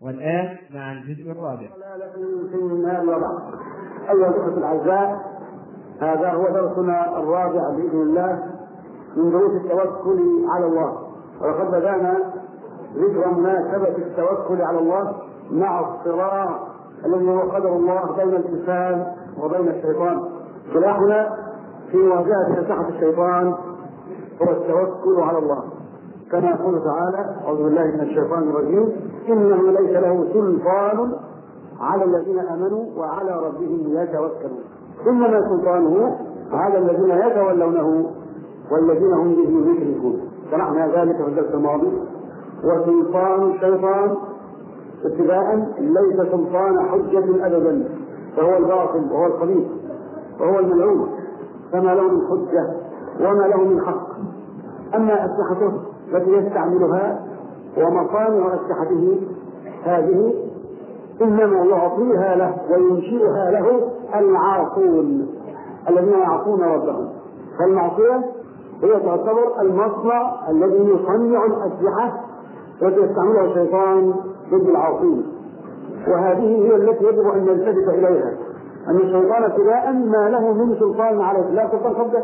والآن مع الجزء الرابع. في المال وبعض. أيها الأخوة الأعزاء، هذا هو درسنا الرابع بإذن الله من دروس التوكل على الله، وقد بدأنا ذكر مناسبة التوكل على الله مع الصراع الذي هو قدر الله بين الإنسان وبين الشيطان. سلاحنا في مواجهة أسلحة الشيطان هو التوكل على الله، كما يقول تعالى: أعوذ بالله من الشيطان الرجيم: إنه ليس له سلطان على الذين آمنوا وعلى ربهم يتوكلون. إنما سلطانه على الذين يتولونه والذين هم به يشركون. شرحنا ذلك في الدرس الماضي. وسلطان الشيطان ابتداء ليس سلطان حجة أبدا، فهو الباطل وهو الخبيث وهو الملعون، فما له من حجة وما له من حق. أما أسلحته التي يستعملها ومصانع أسلحته هذه إنما يعطيها له وينشئها له العاصون الذين يعصون ربهم. فالمعصية هي تعتبر المصنع الذي يصنع الأسلحة التي يستعملها الشيطان ضد العاصين، وهذه هي التي يجب أن نلتفت إليها. أن الشيطان ابتداء ما له من سلطان عليه، لا سلطان حجة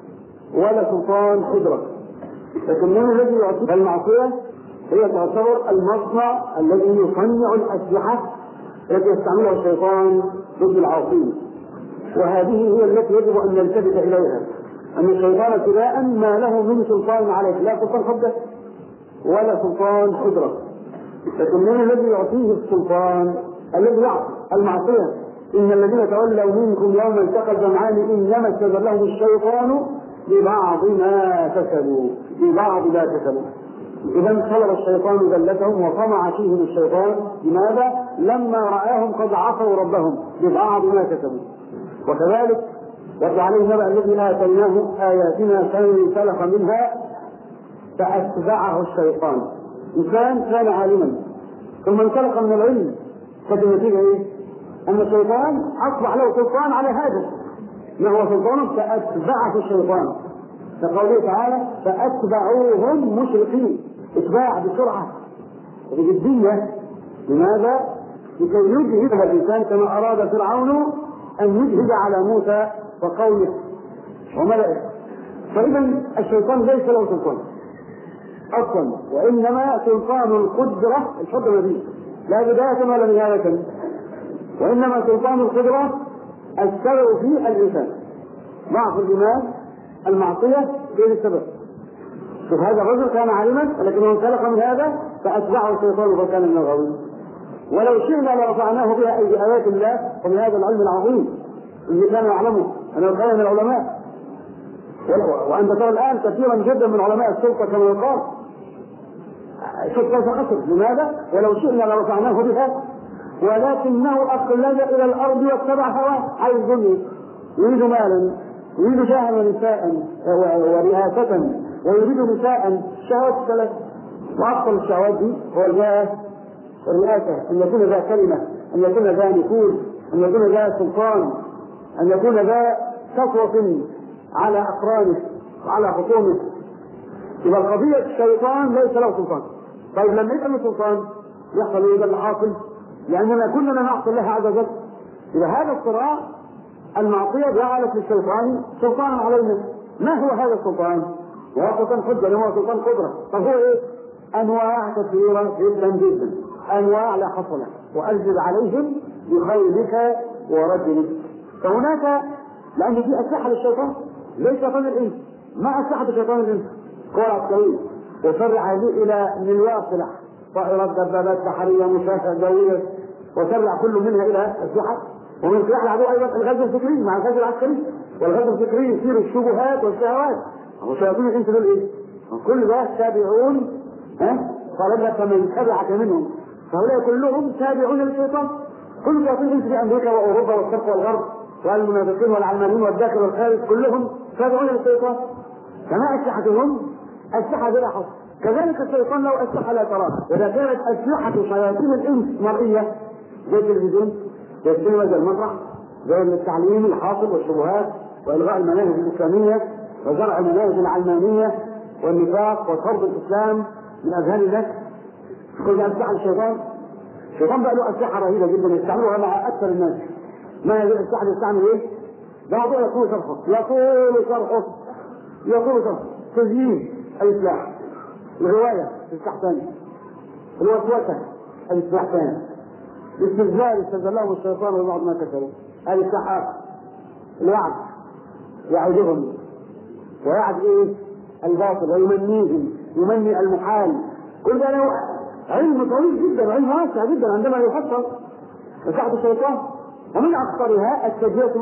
ولا سلطان قدرة، لكن من الذي يعطيه المعصية هي تعتبر المصنع الذي يصنع الأسلحة التي يستعملها الشيطان ضد العاصين، وهذه هي التي يجب أن نلتفت إليها. أن الشيطان ابتداء ما له من سلطان عليه، لا سلطان حجة ولا سلطان قدرة، لكن من الذي يعطيه السلطان الذي يعطي المعصية. إن الذين تولوا منكم يوم التقى الجمعان إنما استزلهم الشيطان ببعض ما كسبوا، ببعض ما كسبوا. إذا صلب الشيطان ذلتهم وطمع فيهم الشيطان. لماذا؟ لما رآهم قد عصوا ربهم ببعض ما كسبوا. وكذلك واتل عليه نبأ الذي آتيناه آياتنا فانسلخ منها فأتبعه الشيطان. إنسان كان عالما ثم انسلخ من العلم، فالنتيجة إيه؟ أن الشيطان أصبح له سلطان على هذا، ما هو سلطانه؟ فأتبعه الشيطان. فقوله تعالى: فأتبعوهم مشرقين، اتباع بسرعة وبجدية. لماذا؟ لكي يجهد الإنسان كما أراد فرعون أن يجهد على موسى وقومه وملئه. فإذا الشيطان ليس له سلطان أصلا، وإنما سلطان القدرة الحكم به، لا بداية ولا نهاية، وإنما سلطان القدرة السبب فيه الإنسان. ضعف الإيمان المعصية غير السبب. شوف، هذا الرجل كان عالما لكنه انسلخ من هذا فأتبعه الشيطان فكان من الغاوين. ولو شئنا لرفعناه بها أي بآيات الله ومن هذا العلم العظيم الذي كان يعلمه أنه كان من العلماء. وأنت ترى الآن كثيرا جدا من علماء السلطة كما يقال. شوف كيف قصر. لماذا؟ ولو شئنا لرفعناه بها ولكنه أخلد إلى الأرض واتبع هواه، عايز الدنيا، يريد مالا، يريد جاها ونساء ورئاسة، ويريد نساء، شهوات ثلاث. وأفضل الشهوات دي هو الجاه والرئاسة، أن يكون ذا كلمة، أن يكون ذا نفوذ، أن يكون ذا سلطان، أن يكون ذا سطوة على أقرانه وعلى خصومه. إذا القضية الشيطان ليس له سلطان. طيب لما يكون سلطان يحصل إذا الحاصل، لأننا كلنا نعصي الله عز وجل. إذا هذا الصراع المعصية جعلت للشيطان سلطانا علينا. ما هو هذا السلطان؟ وهو سلطان حجة، هو سلطان قدرة. طب هو إيه؟ أنواع كثيرة جدا جدا، أنواع لا حصر لها. وأجلب عليهم بخيلك ورجلك. فهناك، لأن في أسلحة للشيطان، ليس شيطان الإنس، ما أسلحة شيطان الإنس قوى عسكرية وسرع هذه إلى مليار سلاح، طائرات، دبابات بحرية، مشاة جوية، وسرع كل منها إلى أسلحة. ومن سلاح العدو أيضا الغزو الفكري مع الغزو العسكري. والغزو الفكري يثير الشبهات والشهوات. وشياطين الإنس دول إيه؟ كل ده تابعون. قال لك فمن تبعك منهم فهؤلاء كلهم تابعون للشيطان. كل شياطين الإنس في أمريكا وأوروبا والشرق والغرب والمنافقين والعلمانيين والداخل والخارج كلهم تابعون للشيطان. كما أسلحتهم أسلحة بلا حصر، كذلك الشيطان له أسلحة لا تراها. إذا كانت أسلحة شياطين الإنس مرئية زي التلفزيون، زي السينما، زي المسرح، زي التعليم الحاصل والشبهات وإلغاء المناهج الإسلامية وزرع المناهج العلمانية والنفاق وطرد الإسلام من أذهان الناس، كل أسلحة الشيطان. الشيطان بقى له اسلحه رهيبه جدا يستعملها مع اكثر الناس. ما هي الاسلحه اللي يستعمل ايه؟ ده موضوع يطول شرحه. تزيين السلاح، الغوايه سلاح ثاني، الوسوسه سلاح ثاني، الاستهزاء استزلهم الشيطان وبعض ما كسبوا، السحاب، الوعد يعدهم ويعد ايه؟ الباطل ويمنيهم، يمني المحال. كل ده له علم طويل جدا وعلم واسع جدا عندما يفسر مساحة الشيطان. ومن اخطرها التجرية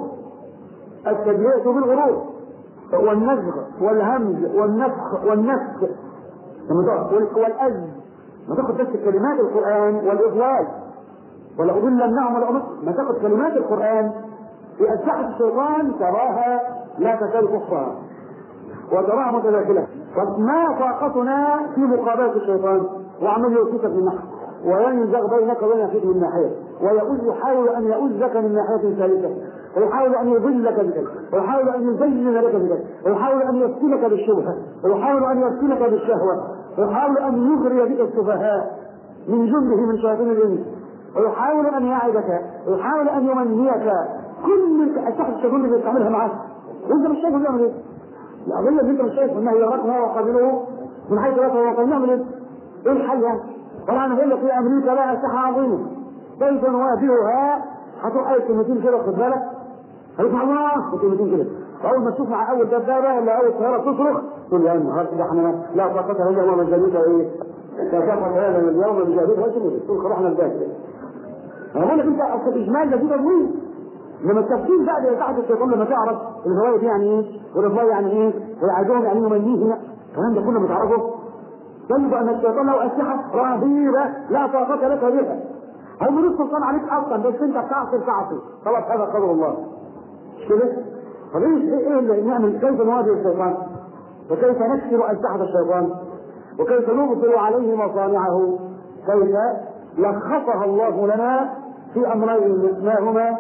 بالغرور والنزغ والهمز والنفخ والأذ. ما تاخد بس كلمات القرآن والإضلال ولا أضلنهم ولا أمر، ما تاخد كلمات القرآن في أسلحة الشيطان تراها لا تزال كفرا وتراها متداخلة. ما طاقتنا في مقابلة الشيطان؟ وعمل يوصفك من ناحية وينزغ بينك وبين أخيك من ناحية ويحاول أن يؤذك من ناحية ثالثة ويحاول أن يضلك بك ويحاول أن يزين لك بك ويحاول أن يفتنك بالشبهة ويحاول أن يفتنك بالشهوة ويحاول أن يغري بك السفهاء من جنده من شياطين الإنس ويحاول أن يعدك ويحاول أن يمنيك. كل أسلحة الشيطان اللي بيستعملها معاك وأنت مش شايف بيعمل إيه؟ الأضلة اللي أنت مش شايف إنها يراكها وقابلوه من حيث لا تتوقع نعمل إيه؟ إيه الحل يعني؟ طبعا أنا بقول لك في أمريكا لها أسلحة عظيمة كيف نواجهها؟ هتروح أي كلمتين كده خد بالك هتسمع الله كلمتين كده أول ما تشوف مع أول دبابة ولا أول طيارة تصرخ تقول يا نهار كده احنا لا طاقة لنا اليوم الجديدة إيه؟ كفانا هذا اليوم الجديد تقول خلاص احنا الجاهز. أنا بقول لك أنت أصل إجمال ده كده طويل. لما التفصيل بقى تحت الشيطان لما تعرف الهواية يعني إيه؟ والرضاية يعني إيه؟ والعدوان يعني يمنيه الكلام ده كله بتعرفه. تجد أن الشيطان له أسلحة رهيبة لا طاقة لك بها. هم ملوش سلطان عليك أصلا بس أنت تعصي خلاص هذا قدر الله. مش كده؟ طب إيه اللي نعمل؟ كيف نواجه الشيطان؟ وكيف نكسر أسلحة الشيطان؟ وكيف نبطل عليه مصانعه؟ كيف لخصها الله لنا في أمرين ما هما؟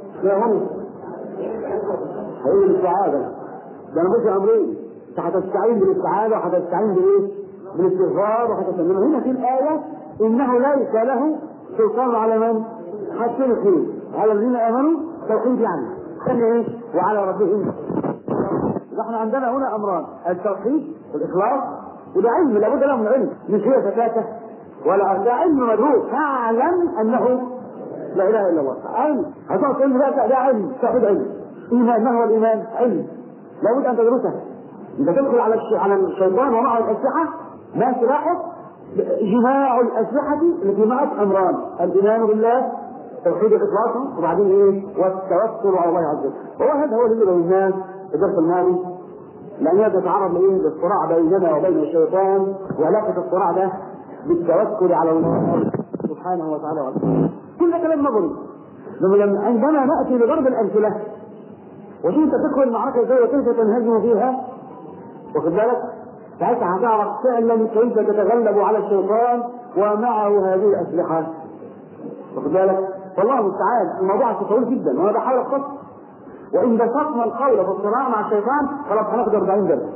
هي السعادة. ده أنا بقول أمرين، أنت هتستعين بالاستعادة وهتستعين بالإيه؟ بالاستغفار وهتستعين. هنا في الآية إنه ليس له سلطان على من؟ حتى الخير على الذين آمنوا توحيد يعني إيه؟ وعلى ربهم. نحن عندنا هنا أمران، التوحيد والإخلاص وده علم لابد له من علم، مش هي فتاة ولا ده علم مدروس. فاعلم أنه لا إله إلا الله. علم هتقعد تقول ده علم، توحيد علم. إيمان، ما هو الإيمان؟ علم لابد أن تدرسه. أنت تدخل على الشيطان ومعه الأسلحة ما سلاحه؟ جماع الأسلحة التي معه أمران، الإيمان بالله توحيد إخلاصه وبعدين إيه؟ والتوكل على الله عز وجل. وهذا هو اللي قلناه في الدرس الماضي لأن تتعرض لإيه؟ للصراع بيننا وبين الشيطان وعلاقة الصراع ده بالتوكل على الله سبحانه وتعالى. كل كلام نظري. عندما نأتي لضرب الأمثلة وكيف تدخل المعركة ازاي وكيف تنهزم فيها واخد بالك؟ ساعتها هتعرف فعلا كيف تتغلب على الشيطان ومعه هذه الأسلحة واخد بالك؟ والله المستعان. الموضوع طويل جدا وانا بحاول اختصر، وان بسطنا القول في الصراع مع الشيطان خلاص هناخد 40 درس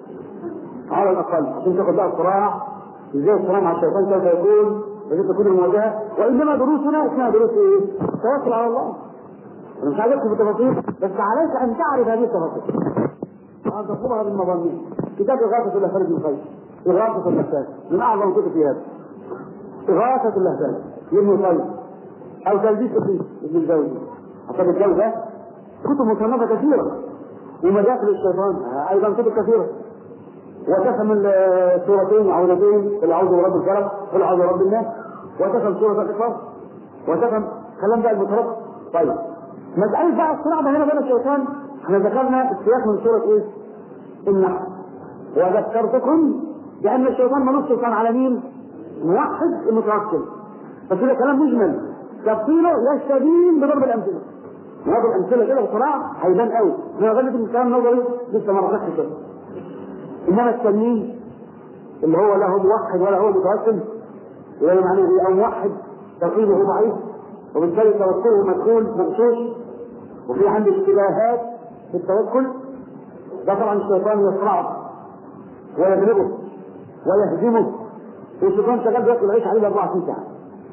على الاقل عشان تاخد بقى الصراع ازاي الصراع مع الشيطان كيف يكون وكيف تكون المواجهه. وانما دروسنا اسمها دروس ايه؟ التوكل على الله. انا مش عايز ادخل في التفاصيل بس عليك ان تعرف هذه التفاصيل وان تطلبها بالمضامين. كتاب إغاثة اللهفان بن قيس، إغاثة اللهفان من اعظم كتب في هذا. إغاثة اللهفان لابن قيس او تلبيس ابن الجوزي. حسب الجوزة كتب مصنفة كثيرة ومداخل الشيطان ايضا كتب كثيرة. وتفهم السورتين العوذتين العوذ برب الفلق والعوذ برب الناس وتفهم سورة الإخلاص وتفهم كلام بقى المتربط. طيب مسألة بقى الصراع هنا بين الشيطان احنا ذكرنا السياق من سورة ايه؟ النحل. وذكرتكم بأن الشيطان ملوش سلطان على مين؟ موحد المتوكل. بس ده كلام مجمل تفصيله يستبين بضرب الأمثلة. نضرب الأمثلة كده بصراع هيبان قوي. انا غلبت من الكلام النظري لسه ما رحتش كده. انما التنين اللي هو لا هو موحد ولا هو متوكل ولا معناه ايه؟ او موحد توحيده ضعيف وبالتالي توكله مدخول مغشوش وفي عنده اشتباهات في التوكل. ده طبعا الشيطان يصرعه ويغلبه ويهزمه والشيطان شغال بياكل العيش عليه 24 ساعه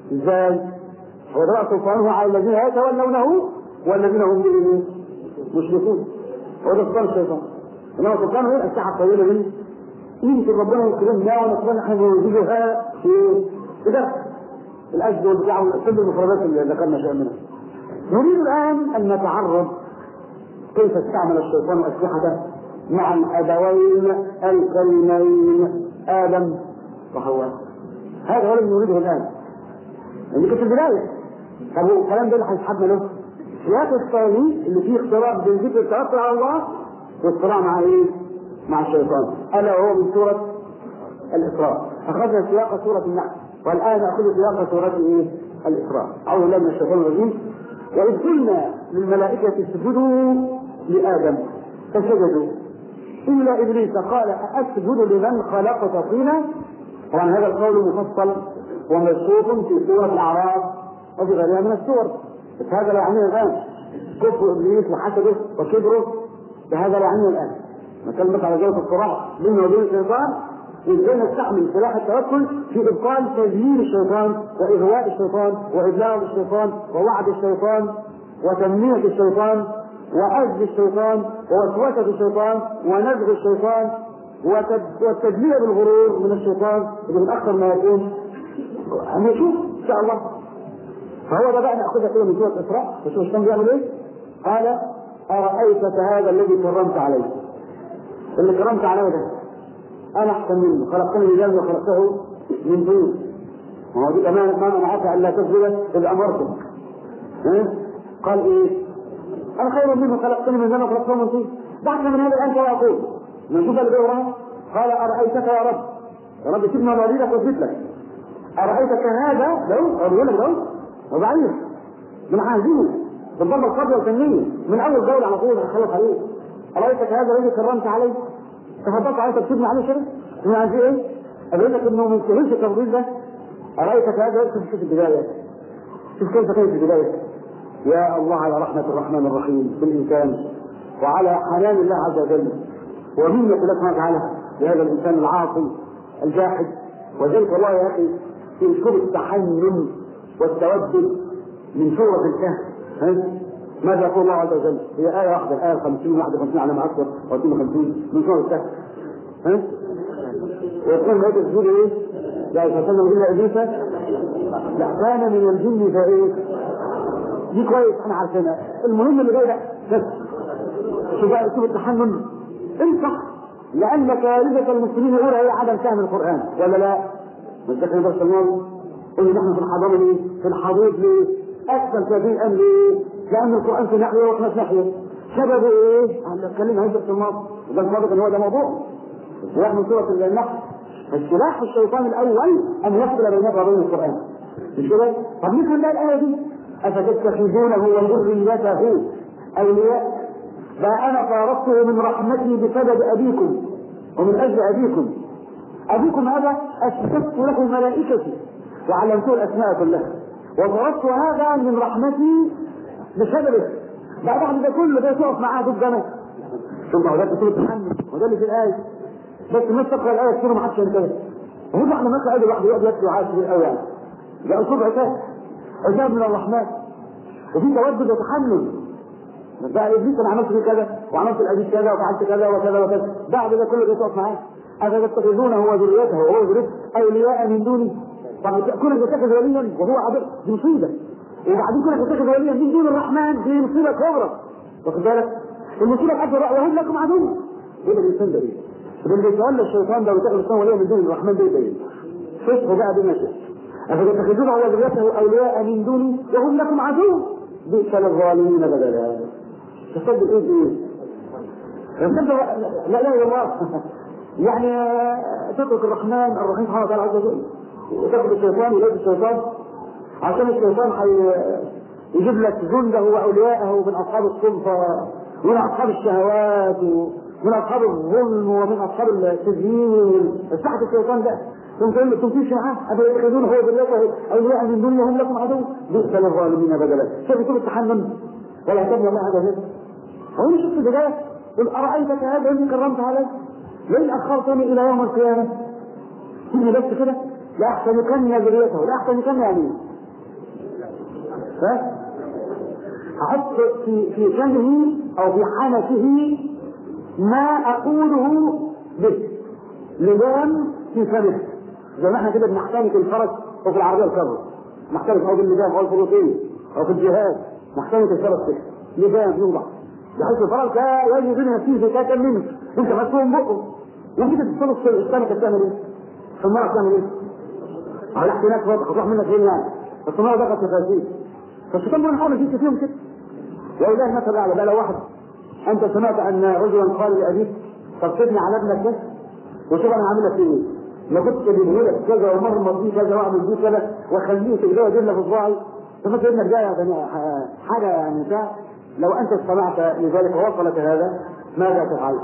ازاي؟ هو ده سلطانه على الذين يتولونه والذين هم به مشركون. هو ده سلطان الشيطان. انما سلطانه ايه؟ الساعه الطويله منه يمكن ربنا يكرمنا ونتمنى احنا نوجدها في ده الاجر والبتاع كل المفردات اللي ذكرنا شيئا منها. نريد الان ان نتعرض كيف استعمل الشيطان اسلحته مع الابوين الكريمين ادم وحواء. هذا هو الذي نريده الان. اللي كانت في البدايه. طب الكلام ده اللي هيسحبنا له السياق الثاني اللي فيه اختراق بين ذكر التوكل على الله والصراع مع ايه؟ مع الشيطان. الا وهو من سوره الاسراء. اخذنا سياق سوره النحل والان ناخذ سياق سوره ايه؟ الاسراء. اعوذ بالله من الشيطان الرجيم. واذ قلنا للملائكه اسجدوا لادم فسجدوا الا ابليس قال اسجد لمن خلقت طينا. طبعا هذا القول مفصل ومبسوط في سوره الاعراف وفي غيرها من السور. بس هذا لا يعنيه الان كفر ابليس وحسده وكبره. بهذا لا يعنيه الان. نتكلم على جوة الصراع بينه وبين الشيطان وازاي نستعمل سلاح التوكل في ابطال تدليل الشيطان واغواء الشيطان وابلاغ الشيطان ووعد الشيطان وتمنية الشيطان وعز الشيطان ووسوسة الشيطان ونزغ الشيطان والتدليل بالغرور من الشيطان اللي من اكثر ما يكون نشوف ان شاء الله. فهو ده بقى ناخذها كده من سوره الاسراء. وشوف الشيطان بيعمل ايه؟ قال ارايتك هذا الذي كرمت عليه. اللي كرمت عليه ده انا احسن منه خلقتني من جنب وخلقته من طين. ما هو دي كمان ما منعك الا تسجد اذ امرتك. قال ايه؟ انا خير منه خلقتني من جنب وخلقته من طين. بعد من هذا الان كما اقول نشوف اللي بيقرا. قال ارايتك يا رب يا رب سيبنا مريضك واثبت لك. ارايتك هذا لو اقول لك لو وضعيف من عاهزين بالضربه القاضيه والفنيه من اول دوله على طول هنخلص عليه. ارايتك هذا الذي كرمت عليه تفضلت عليه تكتبني عليه كده من عايزين ايه؟ اقول لك انه من كل التفضيل ده. ارايتك هذا شوف البدايه شوف كيف كانت البدايه. يا الله على رحمه الرحمن الرحيم بالانسان وعلى حنان الله عز وجل ومنة الله سبحانه وتعالى لهذا الانسان العاصي الجاحد. وذلك والله يا اخي في اسلوب التحنن والتودد من سوره الكهف. ماذا يقول الله عز وجل؟ هي آية واحدة الآية 50 51 على ما أكثر أو 52 من سورة الكهف. ويقول هذا الزول إيه؟ لا يتكلم إلا إبليس لا كان من الجن فإيه؟ دي كويس أنا عارفينها. المهم اللي جاي ده بس شو بقى أسلوب التحنن؟ انصح لأن كارثة المسلمين الأولى هي عدم فهم القرآن ولا لا؟ مش ده كان درس الماضي؟ قلنا نحن في الحضانة ليه؟ في الحضيض ليه؟ أكثر كثير أم ليه؟ لأن القرآن في ناحية وإحنا في ناحية. سببه إيه؟ أنا أتكلم عن درس الماضي وده الماضي كان هو ده موضوع. السلاح من سورة النحل. السلاح الشيطان الأول أن يفصل بينك وبين القرآن. مش كده؟ طب مثل ده الآية دي أفتتخذونه وذريته أولياء ما أنا فارقته من رحمتي بسبب أبيكم ومن أجل أبيكم. أبيكم هذا أسجدت له ملائكتي وعلمته الأسماء كلها وضربت هذا من رحمتي بسببه. بعد ده كله ده تقف معاه ضد انا. ثم هو ده بتقول تحمل وده اللي في الآية. بس ما تقرأ الآية كتير ما حدش ينتبه. وهو احنا نقرأ آية لوحده يقعد يكتب عاد كتير قوي يعني. ده أسلوب عتاب من الرحمن. وفي تودد وتحمل. بقى ابليس انا عملت فيه كذا وعملت الابيس كذا وفعلت كذا وكذا وكذا. بعد ده كله بيتوقف معاه. أفتتخذونه وذريته وهو ذريته أولياء من دوني. طب كونك بتتخذ وليا وهو عبد دي مصيبة. وبعدين كونك بتتخذ وليا من دون الرحمن دي مصيبة كبرى. واخد بالك؟ المصيبة الأكبر وهم لكم عدو. ايه ده الإنسان ده ايه؟ اللي بيتولى الشيطان ده ويتخذ الشيطان وليا من دون الرحمن ده ايه؟ فسه بقى بما شئت. أفتتخذونه وذريته أولياء من دوني وهم لكم عدو. بئس للظالمين بدلا. تصدق ايه؟ لا لا والله يعني تترك الرحمن الرحيم سبحانه وتعالى عز وجل وتاخذ الشيطان ولاد الشيطان عشان الشيطان يجيب لك جنده واولياءه من اصحاب السلطه ومن اصحاب الشهوات ومن اصحاب الظلم ومن اصحاب التزيين. تحت الشيطان ده ثم تمشي معاه أفتتخذونه هو ذريته أولياء من دونه وهم لكم عدو. بئس للظالمين بدلا. شوف يكون التحنن ولا يعتبر الله هذا هذا. هو مش في البداية قل أرأيتك هذا الذي كرمت عليه لئن أخرتني إلى يوم القيامة تيجي بس كده لأحسنكن ذريته لأحسنكن يعني أحط في فمه أو في حنكه ما أقوله به، لجام في فمه، زي ما احنا كده بنحترق الفرس أو في العربية الكبرى، نحترق أو باللجام أو الفروسية أو في الجهاز، نحترق الفرس كده لجام يوضع بحيث الفرس لا يجي بين نفسه زكاة منه، أنت مسؤول بقه، وأنت تتصرف السمكة تعمل إيه؟ الصنارة تعمل إيه؟ على احتناك واضح هتروح منك فين يعني؟ الصنارة دخلت تفاسير، فالشيطان بيقول نحاول نجيب فيهم كده. ولله مثل أعلى بقى لو واحد أنت سمعت أن رجلا قال لأبيك ترصدني على ابنك ده وشوف أنا عامل لك إيه؟ ما كنتش أجيبه لك كذا ومرمط بيه كذا وأعمل بيه كذا وأخليه في إيديه وأجيب لك في صباعي، ففكر إنك ده يعني حاجة يعني ده لو أنت استمعت لذلك ووصلك هذا ماذا تفعل؟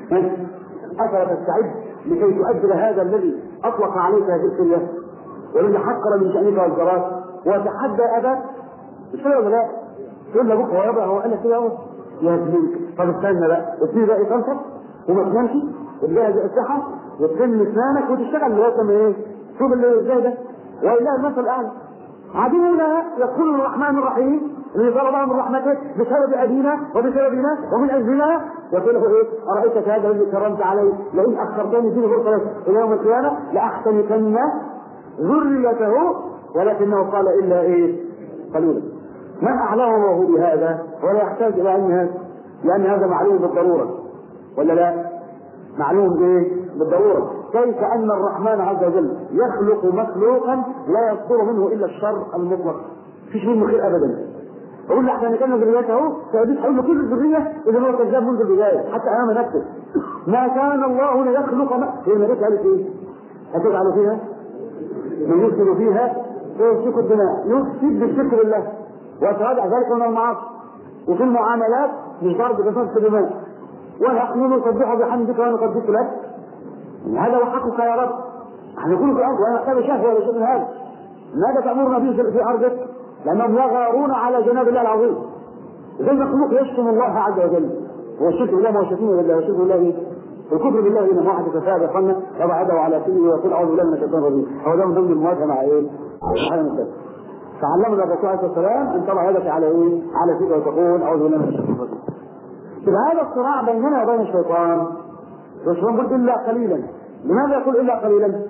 أفلا تستعد لكي تؤدي هذا الذي أطلق عليك هذه الكلية والذي حقر من شأنك والجرات وتحدى أباك؟ مش كده ولا لا؟ تقول له بكره يابا هو قال لك كده اهو يا ابني، طب استنى بقى ابتدي بقى تنفض وما تنامش وتجهز الصحه وتلم اسنانك وتشتغل لغايه ما ايه؟ شوف اللي ازاي ده، ولله المثل الاعلى. عدونا يقول الرحمن الرحيم اللي ضربهم رحمته بسبب ابينا وبسببنا ومن اجلنا، يقول له ايه؟ ارايتك هذا الذي كرمت عليه لئن اخرتني فيه فرصه الى يوم القيامه لاحتنكن ذريته، ولكنه قال الا ايه؟ قليلا. من أعلمه بهذا ولا يحتاج إلى علم هذا، لأن هذا معلوم بالضرورة ولا لا؟ معلوم بإيه؟ بالضرورة. كيف أن الرحمن عز وجل يخلق مخلوقا لا يصدر منه إلا الشر المطلق، فيش منه خير أبدا. أقول له احنا كان ذريته فأبيت حول كل الذرية إذا هو كذاب منذ البداية حتى أمام نفسه. ما كان الله ليخلق هي الملائكة قالت إيه؟ هتجعل فيها من يفسد فيها ويسفك الدماء، يفسد بالشرك بالله ويتراجع ذلك من المعاصي، وفي المعاملات مش ضرب بسبب الدماء، ونحن نسبح بحمدك ونقدس لك. هذا هو حقك يا رب. احنا نكون في الارض وانا احتاج شهوه ولا شيء من هذا. ماذا تامرنا به في ارضك؟ لانهم يغارون على جناب الله العظيم. زي المخلوق يشتم الله عز وجل، هو الشرك بالله ما هو شتيمه بالله، والشرك بالله ايه؟ الكفر بالله هنا واحد كفاه بقلنا وبعده على كله ويقول اعوذ بالله من الشيطان الرجيم. هو ده من ضمن المواجهه مع ايه؟ سبحان الله. فعلمنا الرسول عليه الصلاه والسلام ان تضع يدك على ايه؟ على فيك وتقول اعوذ بالله من الشيطان الرجيم. يبقى هذا الصراع بيننا وبين الشيطان. الشيطان يقول الا قليلا. لماذا يقول الا قليلا؟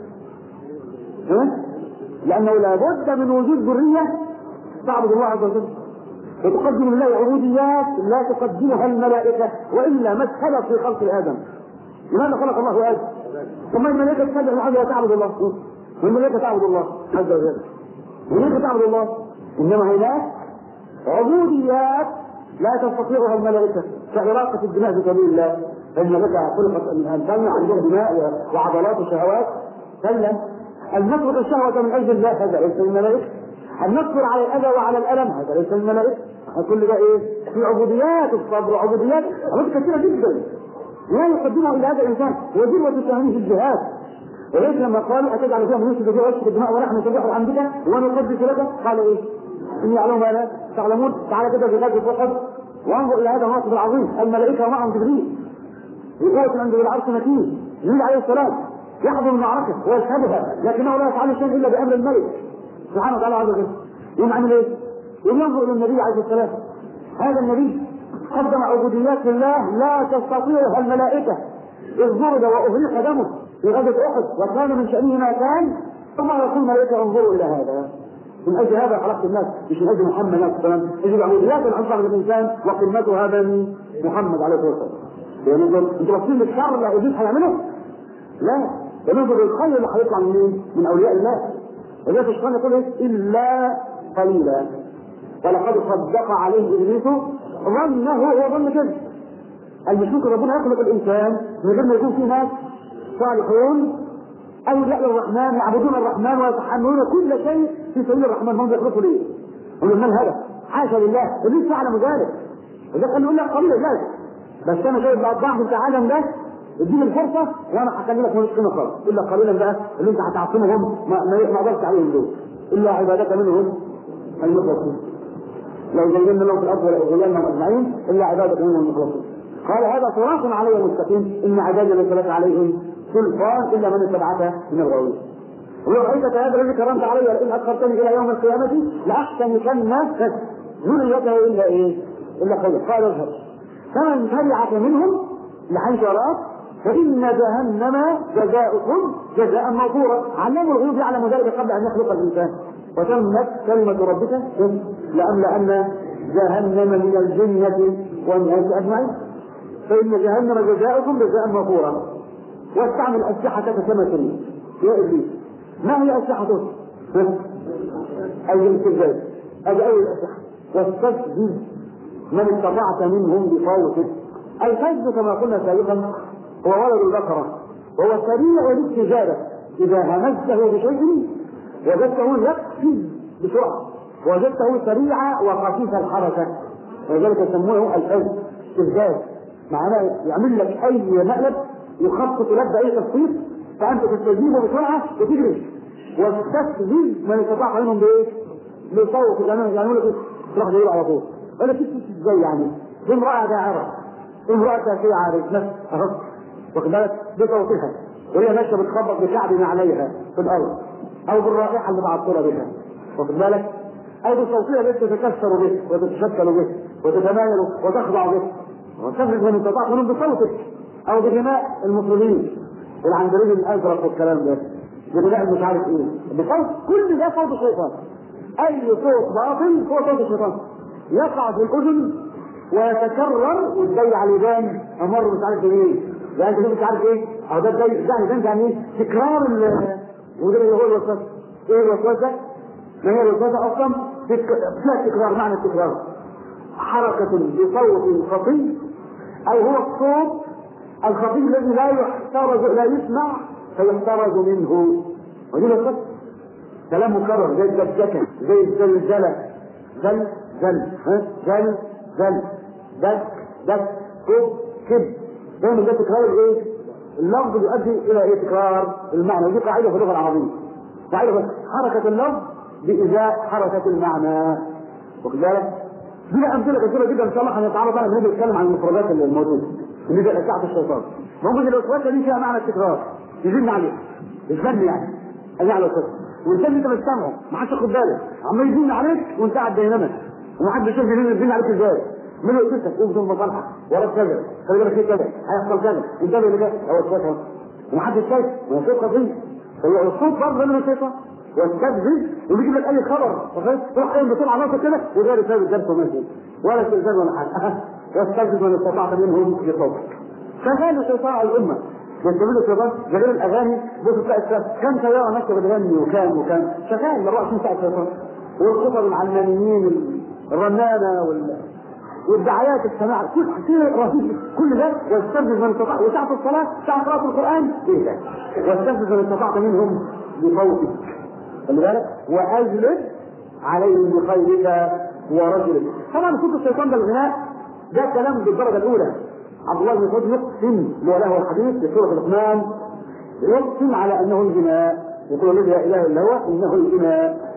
لانه لابد من وجود ذريه تعبد الله عز وجل وتقدم لله عبوديات لا تقدمها الملائكه والا ما اتخلق في خلق ادم. لماذا خلق الله ادم؟ ثم الملائكه تسبح الحمد لله تعبد الله، والملائكه تعبد الله عز وجل، الملائكه تعبد الله. انما هناك عبوديات لا تستطيعها الملائكه كعلاقه الدماء في سبيل الله، فالملائكه خلقت ان تمنع عندها دماء وعضلات وشهوات، فلا ان نترك الشهوه من اجل الله هذا ليس الملائكه، ان نصبر على الاذى وعلى الالم هذا ليس الملائكه. كل ده ايه؟ في عبوديات الصبر وعبوديات عبوديات كثيره جدا لا يقدمها الا هذا الانسان، وذروه التهاني في الجهاد. وليس لما قالوا اتجعل فيها من يسجد فيها ويسفك الدماء ونحن نسبح بحمدك ونقدس لك، قال ايه؟ اني اعلم ما لا تعلمون. تعالى كده في غزوه احد وانظر الى هذا الموقف العظيم، الملائكه ومعهم جبريل بقوه عند العرش متين، جبريل عليه السلام يحضر المعركه ويشهدها لكنه لا يفعل شيئا الا بامر الملك سبحانه وتعالى عز وجل. يوم عمل ايه؟ يوم ينظر الى النبي عليه السلام، هذا النبي قدم عبوديات لله لا تستطيعها الملائكه، اذ ضرب واهريق دمه في غزوه احد وكان من شانه ما كان، ثم يقول الملائكه انظروا الى هذا. من اجل هذا خلقت الناس مش من اجل محمد عليه السلام، اجل عبوديات الانصار للانسان وقمته هذا من محمد عليه الصلاه والسلام. يعني انتوا باصين للشر اللي ابليس هيعمله؟ لا، بننظر للخير اللي هيطلع منين؟ من اولياء الله. ولذلك الشيطان يقول ايه؟ الا قليلا ولقد صدق عليه ابليس ظنه، هو ظن كده. المشرك ربنا يخلق الانسان من غير ما يكون في ناس صالحون اولياء الرحمن يعبدون الرحمن ويتحملون كل شيء في سبيل الرحمن. هم يخلقوا ليه؟ هم ما الهدف؟ حاشا لله، ابليس يعلم ذلك. وده كان يقول لك قليلا لا، بس انا شايف بقى الضعف بتاع عالم ده اديني الفرصه وانا هخلي لك مش قيمه خالص، الا قليلا بقى اللي انت هتعصمهم ما اقدرش عليهم دول الا عبادك منهم المخلصين. لو زينا لهم في الارض ولا اجمعين الا عبادك منهم المخلصين. قال هذا صراط علي مستقيم ان عبادي ليس لك عليهم سلطان الا من اتبعك من الغاوين. ولو رأيت هذا الذي كرمت علي لئن أخرتني إلى يوم القيامة لأحسنكن ذريته إلا إيه؟ إلا خير. قال اذهب فمن تبعك منهم لحيث أراك فإن جهنم جزاؤكم جزاء موفورا. علموا الغيوب يعلم ذلك قبل أن يخلق الإنسان. وتمت كلمة ربك لأملأن جهنم من الجنة والناس أجمعين. فإن جهنم جزاؤكم جزاء موفورا. واستعمل أسلحتك كما تريد يا إبليس. ما هي أسلحتك؟ أي الكذاب هذا أول أسلحة. واستفزز من استطعت منهم بصوتك. الفز كما قلنا سابقا هو ولد البقرة وهو سريع الاستجابة. إذا همزته بشيء وجدته يقفز بسرعة وجدته سريع وخفيف الحركة ولذلك يسمونه الفز استفزاز. معناه يعمل لك أي مقلب يخطط لك بأي تخطيط فأنت تستجيبه بسرعة وتجري. واستفزز من استطاع منهم بإيه؟ بصوت يعني لك تروح جايب على طول. ولا تكتب ازاي يعني؟ دي امرأة داعرة امرأة في عارف نفس واخد بالك بصوتها وهي ماشية بتخبط بكعب عليها في الأرض أو بالرائحة اللي معطرة بها واخد بالك أو بصوتها التي تتكسر به وتتشكل به وتتمايل وتخضع به. وتفرز من استطاع منهم بصوتك أو بغناء المسلمين والعندلين الأزرق والكلام ده بغناء مش عارف إيه بصوت. كل ده صوت الشيطان. أي صوت باطل هو صوت الشيطان يقع في الأذن ويتكرر وتضيع على الودان أمر مش عارف ايه يعني انت مش عارف ايه او ده يعني ايه تكرار وده اللي هو الوسوسه. ايه الوسوسه؟ ما هي الوسوسه اصلا فيها تكرار. معنى التكرار حركه بصوت خفي او هو الصوت الخفي الذي لا يحترز لا يسمع فيحترز منه. ودي الوسوسه كلام مكرر زي الدكه زي الزلزله زل زل زل زل دك دك كب كب. دايما ده تكرار ايه؟ اللفظ بيؤدي الى ايه؟ تكرار المعنى. ودي قاعده في اللغه العربيه قاعده حركه اللفظ بإزاء حركه المعنى. واخد بالك؟ دي امثله كثيره جدا ان شاء الله هنتعرض عليها لما نيجي نتكلم عن المفردات الموجوده اللي هي اشعه الشيطان. ممكن الوسوسه دي فيها معنى التكرار يزن عليه الفن يعني ادي على الوسوسه والفن انت مش سامعه ما حدش ياخد باله عمال يزن عليك وانت قاعد بينما ومحدش يشوف يزن عليك ازاي من وسوسك قوم ثم مصالحه ورا كذا خلي بالك في كذا هيحصل كذا انتبه لده او وسوسه ومحدش شايف وثقه فيه هو الصوت برضه من الشيطان واستفزز وبيجيب لك اي خبر تروح قايم بسرعه ناطق كده وغير رساله الدرس وماشي ولا استئذان ولا حاجه. واستفزز من استطعت منهم بصوتك. فكان شيطان الامه يستمر الشيطان غير الاغاني. بص تلاقي كم سياره ماشيه بتغني وكان شغال 24 ساعه الشيطان والخطب العلمانيين الرنانه والدعايات السماع كل ده. واستفزز من استطاع وساعه الصلاه ساعه قراءه القران ايه ده؟ واستفزز من استطعت منهم بصوتك خلي بالك واجلب عليهم بخيرك ورجلك. طبعا صوت الشيطان ده الغناء ده كلام بالدرجه الاولى. عبد الله بن مسعود يقسم وله الحديث في سوره لقمان يقسم على انه الغناء يقول الذي لا اله الا هو انه الغناء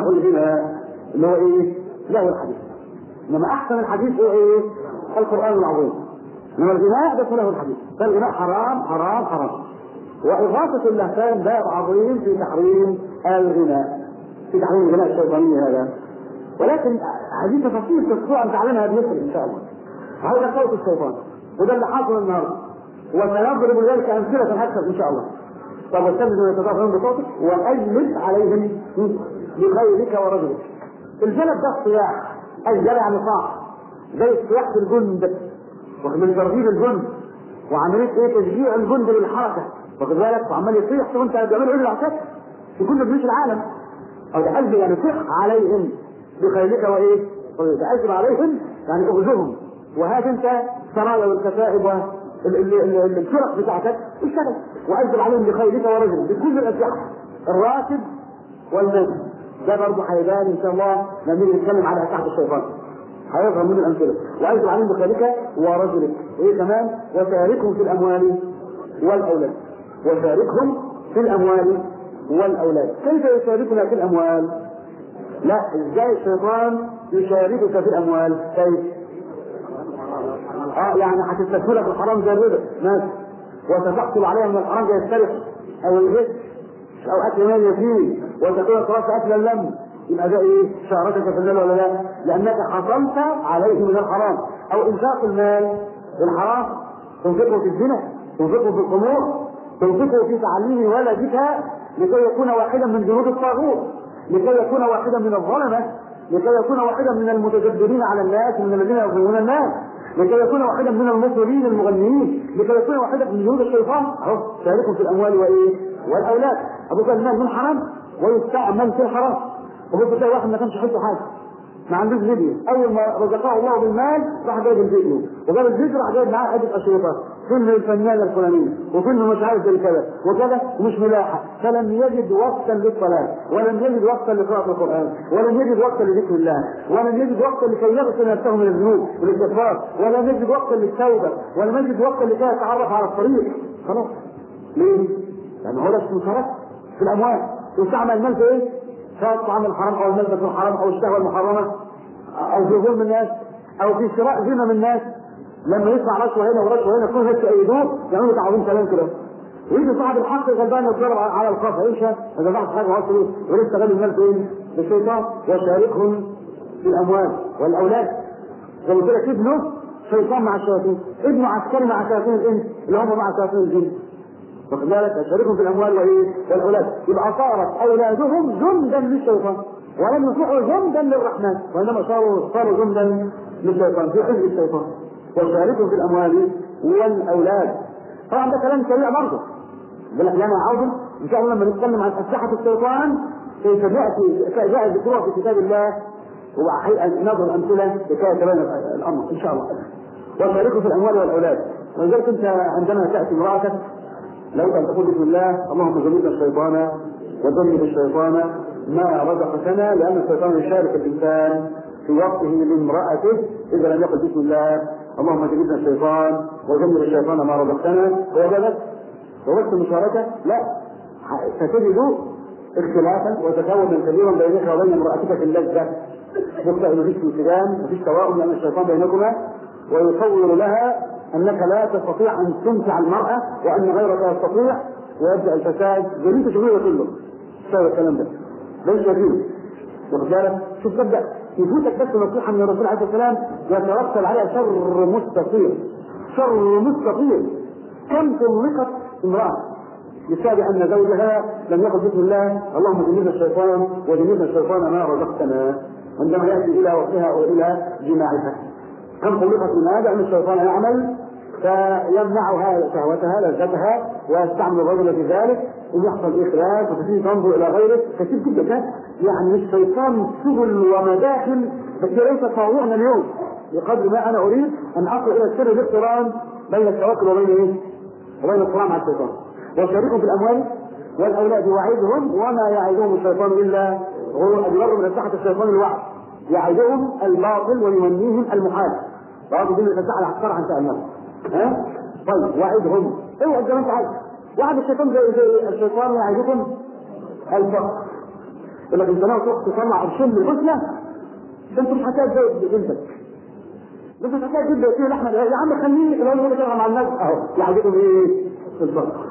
اللي هو ايه؟ له الحديث. انما احسن الحديث هو ايه؟ القران العظيم. انما الغناء ده له الحديث. فالغناء حرام حرام حرام. وإغاثة اللهفان باب عظيم في تحريم الغناء في تحريم الغناء الشيطاني هذا. ولكن هذه تفاصيل تستطيع أن تعلمها بيسر إن شاء الله. هذا صوت الشيطان وده اللي حاصل النهارده وسنضرب ذلك أمثلة أكثر إن شاء الله. طب واستفزز من يتضافرون بصوتك وأجلب عليهم بخيرك ورجلك. الجلب ده الصياح الجلب يعني صاح زي الصياح في الجند ومن ترغيب الجند وعمليه ايه؟ تشجيع الجند للحركه واخد بالك وعمال يصيح وانت بتعملوا ايه العساكر في كل جيوش العالم او ده قلبي يعني صح عليهم بخيلك وايه؟ تأجر عليهم يعني اغزهم وهذا انت سرايا والكتائب والفرق بتاعتك اشتغل واجر عليهم بخيلك ورجلك بكل الاسلحه الراكب والنجم. ده برضه هيبان ان شاء الله لما نيجي نتكلم على اسلحه الشيطان هيظهر من الامثله. واجر عليهم بخيلك ورجلك ايه كمان؟ وشاركهم في الاموال والاولاد. وشاركهم في الاموال والاولاد. كيف يشاركنا في الاموال؟ لا ازاي الشيطان يشاركك في الاموال؟ كيف؟ يعني هتستثمرها في الحرام زي الربا ماشي وستحصل عليها من الحرام زي السرقه او الغش او اكل مال يتيم وتكون صلاه اكلا لم، يبقى ده ايه؟ شاركك في المال ولا لا؟ لانك حصلت عليه من الحرام. او انفاق المال الحرام، تنفقه في الزنا، تنفقه في الخمور، تنفقه في تعليم ولدك لكي يكون واحدا من جنود الطاغوت، لكي يكون واحدا من الظلمه، لكي يكون واحدا من المتجبرين على الناس من الذين يظلمون الناس، لكي يكون واحدا من المطربين المغنيين، لكي يكون واحدا من جنود الشيطان. اهو شاركهم في الاموال وايه؟ والاولاد. ابوك المال من حرام ويستعمل في الحرام. وبص تلاقي واحد ما كانش حيلته حاجه، ما عندوش فيديو، اول ما رزقه الله بالمال راح جايب الفيديو، وجاب الفيديو راح جايب معاه عده اشرطه، فيلم الفنانه الفلانيه وفيلم مش عارف زي كذا وكذا ومش ملاحق، فلم يجد وقتا للصلاه، ولم يجد وقتا لقراءه القران، ولم يجد وقتا لذكر الله، ولم يجد وقتا لكي يغسل نفسه من الذنوب والاستغفار، ولم يجد وقتا للتوبه، ولم يجد وقتا لكي يتعرف على الطريق. خلاص. ليه؟ لان هو ده استنصارات في الاموال. يستعمل المال في ايه؟ سواء الطعام الحرام او الملبس الحرام او الشهوه المحرمه او في ظلم الناس او في شراء ذمم الناس. لما يسمع رشوه هنا ورشوه هنا كل هيك يأيدوه يعملوا تعظيم كلام كده، ويجي صاحب الحق غلبان يتضرب على القفا ايش ما دفعش حاجه وصلوا ولسه غالي المال فين؟ بالشيطان. وشاركهم في الاموال والاولاد. زي ما قلت لك ابنه شيطان مع الشياطين، ابنه عسكري مع شياطين الانس اللي هم مع شياطين الجن. واخد بالك؟ يشاركهم في الاموال وايه؟ والأولاد. يبقى صارت اولادهم جندا للشيطان ولم يصبحوا جندا للرحمن، وانما صاروا جندا للشيطان في حزب الشيطان. وشاركهم في الاموال والاولاد. طبعا ده كلام سريع برضه، يقول لك لا انا عاوز ان شاء الله لما نتكلم عن اسلحه الشيطان كيف جاء ذكرها في كتاب الله ونضرب امثله لكي يتبين الامر ان شاء الله. وشاركوا في الاموال والاولاد. ولذلك انت عندما تاتي امراتك لو كان تقول بسم الله اللهم جنبنا الشيطان وجنب الشيطان ما رزقتنا، لان الشيطان يشارك الانسان في وقته لامراته اذا لم يقل بسم الله اللهم جنبنا الشيطان وجنب الشيطان ما رزقتنا. وبس المشاركه لا، ستجد اختلافا وتفاوتا كبيرا بينك وبين امراتك في اللذه. مفيش انسجام، مفيش توائم، لان الشيطان بينكما ويصور لها انك لا تستطيع ان تمتع المراه وان غيرك يستطيع، ويبدا الفساد جريمه شغله كله بسبب الكلام ده. ليس جريمه. واخد بالك؟ شوف تبدا يفوتك بس نصيحه من الرسول عليه السلام يترتب عليها شر مستطير. شر مستطير. كم طلقت امراه بسبب ان زوجها لم يقل بسم الله اللهم جنبنا الشيطان وجنبنا الشيطان ما رزقتنا عندما ياتي الى وقتها او الى جماعها. كم طلقت من هذا ان الشيطان يعمل فيمنعها شهوتها لذتها ويستعمل الرجل في ذلك ان يحصل اخلاف وتبتدي تنظر الى غيره كثير جدا. يعني الشيطان سبل ومداخل بس ليس طاوعنا اليوم بقدر ما انا اريد ان اصل الى سر الاقتران بين التوكل وبين ايه؟ وبين الصراع مع الشيطان. وشاركهم في الاموال والاولاد وعدهم وما يعدهم الشيطان الا هو اجر من اسلحه الشيطان الوعد. يعدهم الباطل ويمنيهم المحال. بعض دي تسعى على عن سألنا. ها؟ طيب وعدهم اوعى زي ما انت عايز. وعد الشيطان زي الشيطان يعدكم الفقر. يقول لك انت ناوي تروح تطلع قرشين من الحسنى انت مش هتلاقي زي بنتك. انت مش هتلاقي جدا فيه لحمه يا عم خليني لو انا بشتغل مع الناس اهو يعدكم ايه؟ الفقر.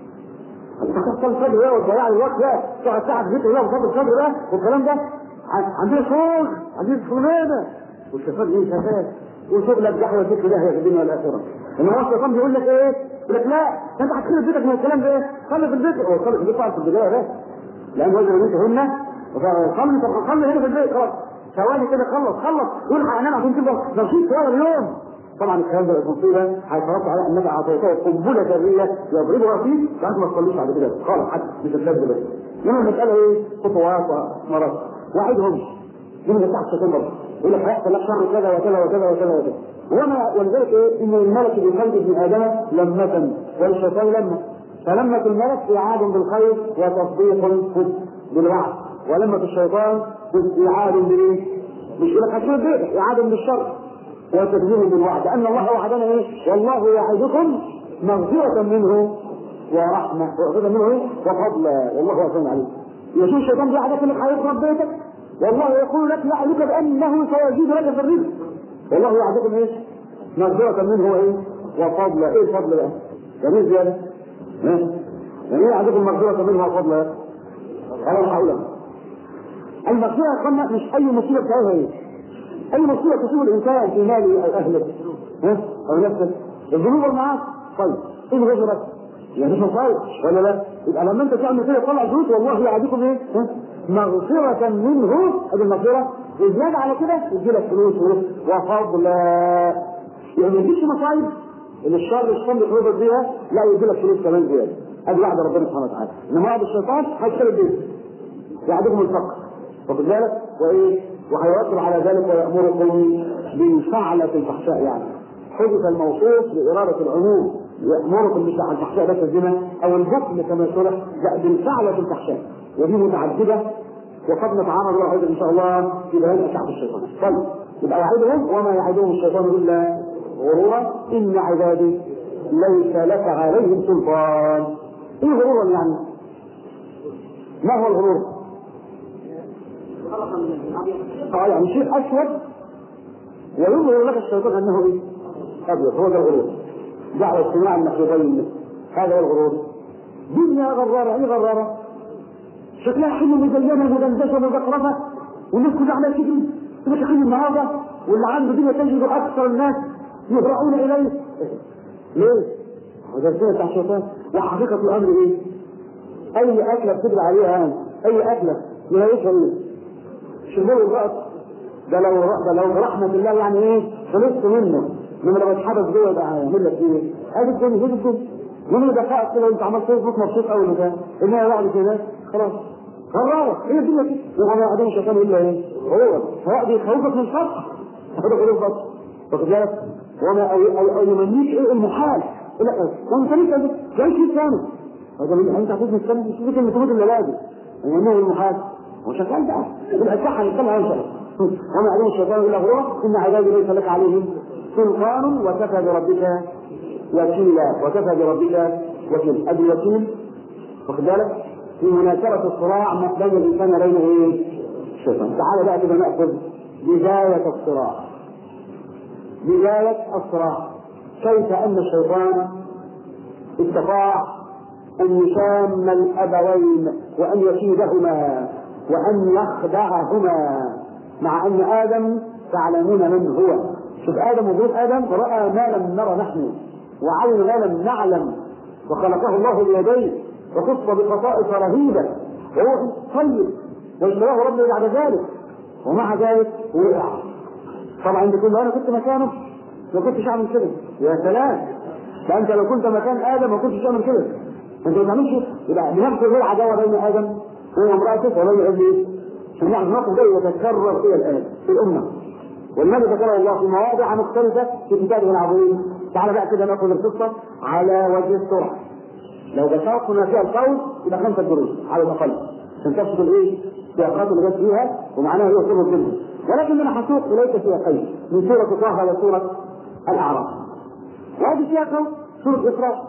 الفقر الفجر ده وضياع الوقت ده تقعد ساعه في بيته وفضل الفجر ده والكلام ده عندنا شغل عندنا شغلانه والشيطان ايه شغال وشغلك جحوه ذكر الله في الدنيا والاخره. ان هو الشيطان بيقول لك ايه؟ يقول لك لا انت هتخلي بيتك من الكلام ده ايه؟ خلي في البيت. هو خلي في البيت في البدايه ده لان وجه بنتهن خلي هنا في البيت خلاص ثواني كده خلص والحق انام عشان تبقى نشيط طوال اليوم. طبعا الكلام ده المصيبه هيترتب على انك اعطيته قنبله ذريه يضربها فيه فانت ما تصليش بعد كده خالص حتى مش هتبدل بس. انما المساله ايه؟ خطوات ومرات. وعدهم من بتاع الشيطان برضه يقول لك هيحصل لك شر كذا وكذا وكذا وكذا وكذا. ولذلك ايه؟ ان الملك بقلب ابن ادم لمة والشيطان لمة. فلمة الملك اعاد بالخير وتصديق بالوعد، ولمة الشيطان اعاد بالايه؟ مش يقول لك هتشوف بيتك اعاد بالشر وتكذيب بالوعد. ان الله وعدنا ايه؟ والله يعدكم مغفرة منه ورحمة منه وفضلا والله واسع عليم. يشوف الشيطان بيعدك انك هيخرب بيتك والله يقول لك يعدك بانه سيزيد لك في الرزق. والله يعدكم ايه؟ مغفرة منه ايه؟ وفضلا. ايه الفضل بقى؟ جميل زيادة. يعني ايه عندكم مغفرة منها فضلا؟ ولا حول. المغفرة يا اخوانا مش اي مصيبة تلاقيها هي. اي مصيبة تصيب الانسان في ماله او اهله او نفسه، الذنوب والمعاصي. طيب ايه الغفرة؟ يعني مش مصايب ولا لا؟ يبقى لما انت تعمل كده طلع جهود والله يعطيكم ايه؟ مغفرة منه، ادي المغفرة، وزيادة على كده يجي لك فلوس وفضلا. يعني ما يجيش مصايب ان الشيطان يخرجك بيها، لا يجي لك فلوس كمان زيادة. ادي وعد ربنا سبحانه وتعالى. انما وعد الشيطان هيشتغل بيه يعدكم الفقر، واخد بالك؟ وايه؟ وهيوكل على ذلك ويأمركم بفعلة الفحشاء. يعني حدث الموصوف لإرادة العموم، يأمركم بالفحشاء بس الزنا او البخل كما شرح، لا بالفعلة الفحشاء، ودي متعددة وقد نتعرض لها ايضا ان شاء الله في بيان اشعة الشيطان. طيب يبقى يعدهم وما يعدهم الشيطان الا غرورا، ان عبادي ليس لك عليهم سلطان. ايه غرورا يعني؟ ما هو الغرور؟ يعني شيء اسود ويظهر لك الشيطان انه ايه؟ ابيض، هو ده الغرور. دعوة اجتماع النقيضين، هذا هو الغرور. دنيا غرارة، ايه غرارة؟ شكلها حلو مزينة مدندشة مزخرفة والناس كلها عمالة تجري تبقى تخيل النهارده، واللي عنده دنيا تجد اكثر الناس يهرعون اليه. ليه؟ هذا الزنا بتاع الشيطان. وحقيقة الامر ايه؟ اي اكلة بتجري عليها، اي اكلة نهايتها ايه؟ شمول الرأس. ده لو برحمة الله يعني ايه؟ خلصت منه، لما لو اتحبس جوه يبقى هيعمل لك ايه؟ ادي الدنيا، هي الدنيا. من دقائق كده وانت عمال تظبط مبسوط قوي مكان، انها بعد كده خلاص قررت هي الدنيا كده. وما يعدم الشيطان الا ايه؟ هو سواء بيخوفك من الشر هذا غير بس، واخد بالك؟ وما او يمنيك ايه المحال، لا وانت لسه جاي شيء ثاني، هذا من انت هتفهم الثاني مش فكره ان تموت الا لازم، ومنه المحال وشغال بقى بالاسلحه نتكلم عنها. وما يعدم الشيطان الا هو، ان عبادي ليس لك عليهم سلطان وكفى بربك وكيلا. وكفى بربك وكيل. ابي وكيل، واخد بالك؟ في مناسبة الصراع بين الإنسان وبين ايه؟ الشيطان. تعال بقى كده نأخذ بداية الصراع. بداية الصراع كيف أن الشيطان استطاع أن يشام الأبوين وأن يكيدهما وأن يخدعهما، مع أن آدم تعلمون من هو. شوف آدم وجود آدم رأى ما لم نرى نحن وعلم ما لم نعلم، وخلقه الله بيديه وخص بخصائص رهيبة وهو طيب واجتباه ربه بعد ذلك، ومع ذلك وقع. طبعا انت كنت انا كنت مكانه ما كنتش اعمل كده. يا سلام، ده انت لو كنت مكان ادم ما كنتش اعمل كده. انت ما تعملش. يبقى بنفس العداوه بين ادم وامراته وبين ابليس، عشان نعرف نقطه ده يتكرر الى الان في الامه، والنبي ذكره الله في مواضع مختلفه في كتابه العظيم. تعال بقى كده ناخذ القصه على وجه السرعه. لو بساطنا فيها القول يبقى 5 دروس على الاقل عشان تفصل الايه؟ السياقات اللي جت فيها ومعناها هي سر الدنيا. ولكن انا هسوق اليك سياقين من سوره طه وسوره الاعراف. وهذه سياقه سوره اسراء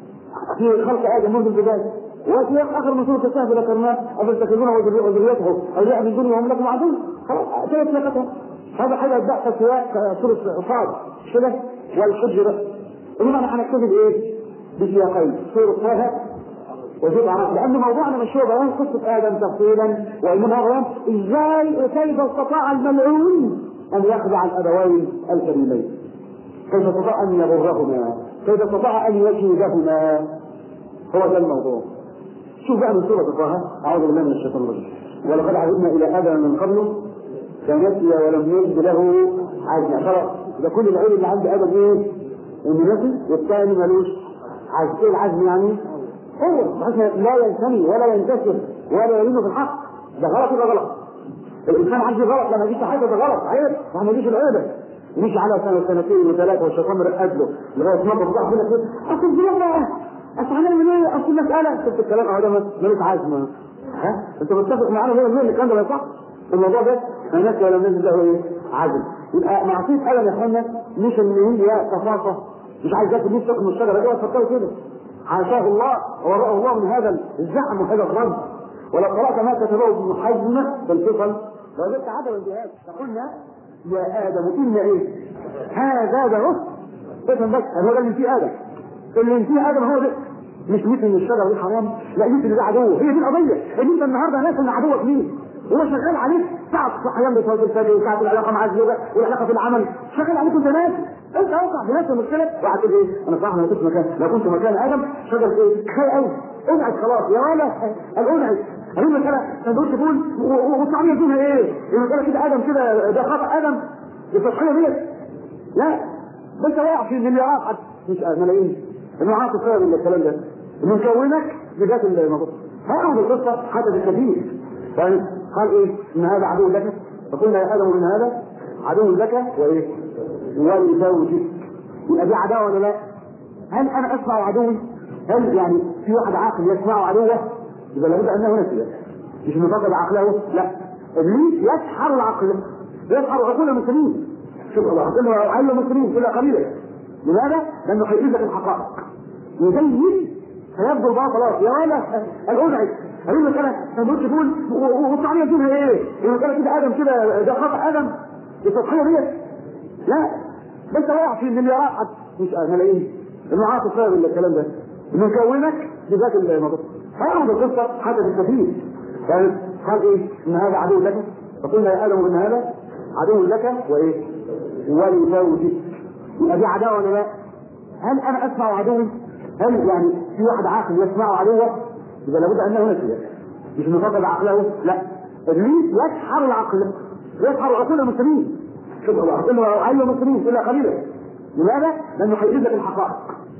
في خلق ادم منذ البدايه، وسياق اخر من سوره الكهف ذكرناه افتتخذونه وذريته اولياء من دونهم وهم لكم عدو. خلاص كده سياقتها. هذا حاجه اتبعت سياق سوره صاد كده والحجر. انما احنا هنكتفي بايه؟ بسياقين سوره طه وسوره الاعراف، لان موضوعنا مش هو بيان قصه ادم تفصيلا، وانما هو بيان ازاي كيف استطاع الملعون ان يخدع الابوين الكريمين، كيف استطاع ان يضرهما، كيف استطاع ان يكيدهما. هو ده الموضوع. شوف بقى من سوره طه. اعوذ بالله من الشيطان الرجيم. ولقد عهدنا الى ادم من قبل فنسي ولم يجد له عزما. خلاص ده كل العلم اللي عند ادم ايه؟ انه نسي، والثاني ملوش عزم. ايه العزم يعني؟ هو بحيث لا ينتمي ولا ينتشر ولا يلين في الحق. ده غلط ولا غلط؟ الانسان عنده غلط لما يجيش حاجه ده غلط عيب، ما يجيش العيبه مش على سنه وسنتين وثلاثه والشيطان مرقد له لغايه ما بتضحك كده كده اصل الدنيا اصل هنعمل من ايه؟ اصل المساله شفت الكلام اهو ده ملوش عزمه. ها انت متفق معانا هو اللي الكلام ده ما يصح الموضوع ده. الناس ولا الناس ده ايه؟ عزم. يبقى معصيه ادم يا اخوانا مش ان هي قصاصه مش عايز ياكل نص من الشجره دي وتفكروا كده. حاشاه الله ورأى الله من هذا الزعم وهذا الرد. ولو قرأت ما كتبه ابن حزم في الفصل وجدت عدم الجهاد. فقلنا يا آدم إن إيه؟ هذا ده افهم بس هو ده اللي فيه آدم. اللي فيه آدم هو ده مش مثل ان الشجره دي حرام، لا مثل ده عدو. هي دي القضيه، ان انت النهارده ناس ان عدوك مين؟ هو شغال عليك ساعه صحيان بصلاه الفجر وساعه العلاقه مع الزوجه والعلاقه في العمل، شغال عليك وانت ناس، انت اوقع في نفس المشكله وهتقول ايه؟ انا صراحه لو كنت مكان ادم شجر ايه؟ كفايه قوي، ابعد خلاص يا ولا ابعد. هذه المساله سندوتش فول والطعميه فيها ايه؟ المساله كده ادم كده ده خطا ادم التضحيه ديت؟ لا ده انت واقع في مليارات مش ملايين المعاصي خير من الكلام ده مكونك بذات الموضوع. هذه القصه حدث كثير. قال ايه؟ ان هذا عدو لك، فقلنا يا ادم ان هذا عدو لك وايه؟ ولزوجك. يبقى دي عداوه ولا لا؟ هل انا اسمع عدوي؟ هل يعني في واحد عاقل يسمع عدوه؟ يبقى لابد انه نسي، مش مفقد عقله، لا ابليس يسحر العقل، يسحر عقول المسلمين. شوف الله قال له عين المسلمين كلها قليله. لماذا؟ لانه هيجيب لك الحقائق يزين فيبدو الباطل يا ولا الابعد. هذه المساله سندوتش فول والطعميه فيها ايه؟ المساله كده ادم كده ده خطا ادم التضحيه ديت؟ لا ده انت واقع في مليارات مش ملايين المعاصي خير من الكلام ده مكونك بذات الموضوع. هذه القصه حدث كثير. قال ايه؟ ان هذا عدو لك، فقلنا يا ادم ان هذا عدو لك وايه؟ ولزوجك. يبقى دي عداوه ولا لا؟ هل انا اسمع عدوي؟ هل يعني في واحد عاقل يسمع عدوه؟ يبقى لابد انه نسي، مش مفقد عقله، لا ابليس يسحر العقل، يسحر عقول المسلمين. شوف الله قال له عين المسلمين كلها قليله. لماذا؟ لانه هيجيب لك الحقائق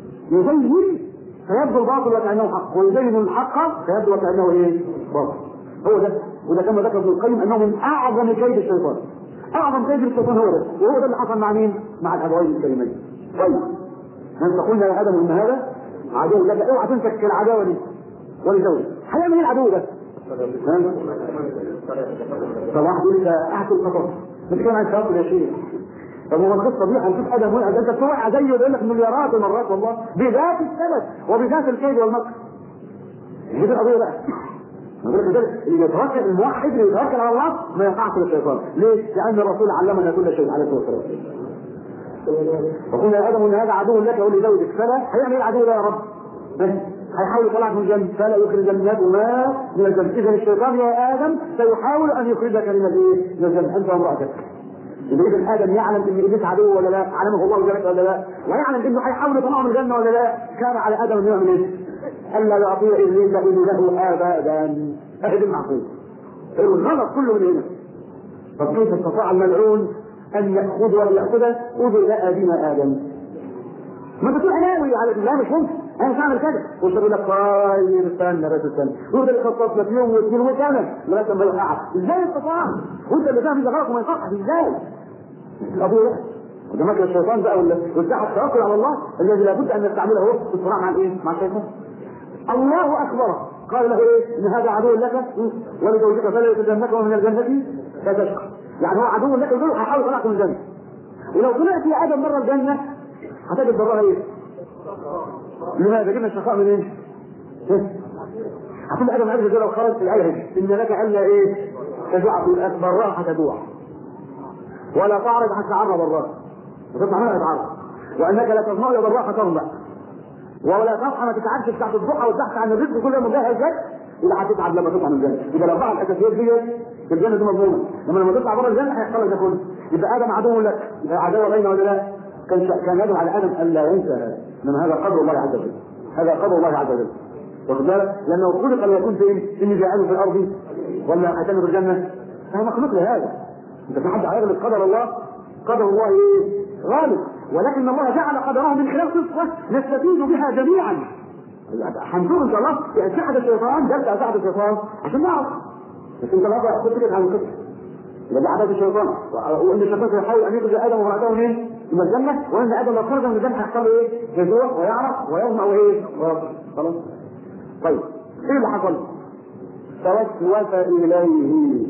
يزين فيبدو الباطل وكانه حق، ويزين الحق فيبدو وكانه ايه؟ باطل. هو ده، وده كما ذكر ابن القيم انه من اعظم كيد الشيطان. اعظم كيد الشيطان هو ده، وهو ده اللي حصل مع مين؟ مع الابوين الكريمين. طيب انت قلنا يا ادم ان هذا عدو لك، اوعى تمسك العداوه دي ولزوجك. هيعمل ايه العدو ده؟ طبعا يقول لك احكي القصص مش كان عايز تاكل يا شيخ. طب هو القصه دي هنشوف ادم وقع، انت بتوقع زيه ويقول لك مليارات المرات والله بذات السبب وبذات الكيد والمكر. دي القضيه بقى. اللي يتوكل الموحد اللي يتوكل على الله ما يقعش للشيطان. ليه؟ لان الرسول علمنا كل شيء عليه الصلاه والسلام. وقلنا يا ادم ان هذا عدو لك ولزوجك، فلا هيعمل ايه العدو ده يا رب؟ هيحاول يطلعك من الجنه، فلا يخرج الناس من الجنه. اذا الشيطان يا ادم سيحاول ان يخرجك من الايه؟ من الجنه انت وامراتك. اذا ادم يعلم ان ابليس عدو ولا لا؟ علمه الله ذلك ولا لا؟ ويعلم انه هيحاول يطلعه من الجنه ولا لا؟ كان على ادم ان يعمل ايه؟ الا يعطيه ابليس له ابدا. اهل المعقول الغلط كله من هنا. طب كيف استطاع الملعون ان ياخذ ولا ياخذه؟ اذن لا ادينا ادم. ما بتقول ناوي على الله مش ممكن انا مش هعمل كده، ويقول لك طيب استنى بس استنى، وده اللي خطط لك يوم واثنين وثلاثه لغايه ما يقع. ازاي استطاع؟ وانت اللي فاهم غلط وما يصحش ازاي؟ القضيه وده مكر الشيطان بقى والساحه التوكل على الله الذي لابد ان نستعمله في الصراع مع الايه؟ مع الشيطان. الله اكبر قال له ايه؟ ان هذا عدو لك ولزوجك فلا يتجنبك ومن الجنه فتشقى. يعني هو عدو لك ودول هيحاول يطلعك من الجنه. ولو طلعت يا ادم بره الجنه هتجد براها ايه؟ لماذا جبنا الشقاء من ايه؟ هتقول ادم عرف لو خرج في الايه ان لك الا ايه؟ تجوع براها هتجوع ولا تعرض حتى عرض براها وتطلع منها تعرض، وانك لا تظمأ الا براها ترضع، ولا تصحى ما تتعبش تحت الضحى وتحت عن الرزق كل مجهز لك الا هتتعب لما تطلع من الجنه. يبقى الاربعه الاساسيات دي في الجنه دي مضمونه، لما تطلع بره الجنه هيحصل لك ده كله. يبقى ادم عدو لك، يبقى عداوه بينه ولا لا؟ كان يجب على ادم الا ينسى هذا، انما هذا قدر الله عز وجل، هذا قدر الله عز وجل. واخد بالك؟ لانه خلق ليكون فين؟ اني جاعله في الارض ولا هتم في الجنه؟ فهو مخلوق لهذا. انت في حد هيغلب قدر الله؟ قدر الله ايه؟ غالب، ولكن الله جعل قدره من خلال قصه نستفيد بها جميعا. هنشوف ان شاء الله في اسعد الشيطان، درس اسعد الشيطان عشان نعرف. بس انت بقى خد فكره عن القصه. يبقى ده عدد الشيطان، وان الشيطان سيحاول ان يخرج ادم وامراته منين؟ من الجنه، وان ادم لو خرج من الجنه هيحصل له ايه؟ يجوع ويعرق ويظمأ وايه؟ خلاص. طيب ايه اللي حصل؟ توسوس اليه.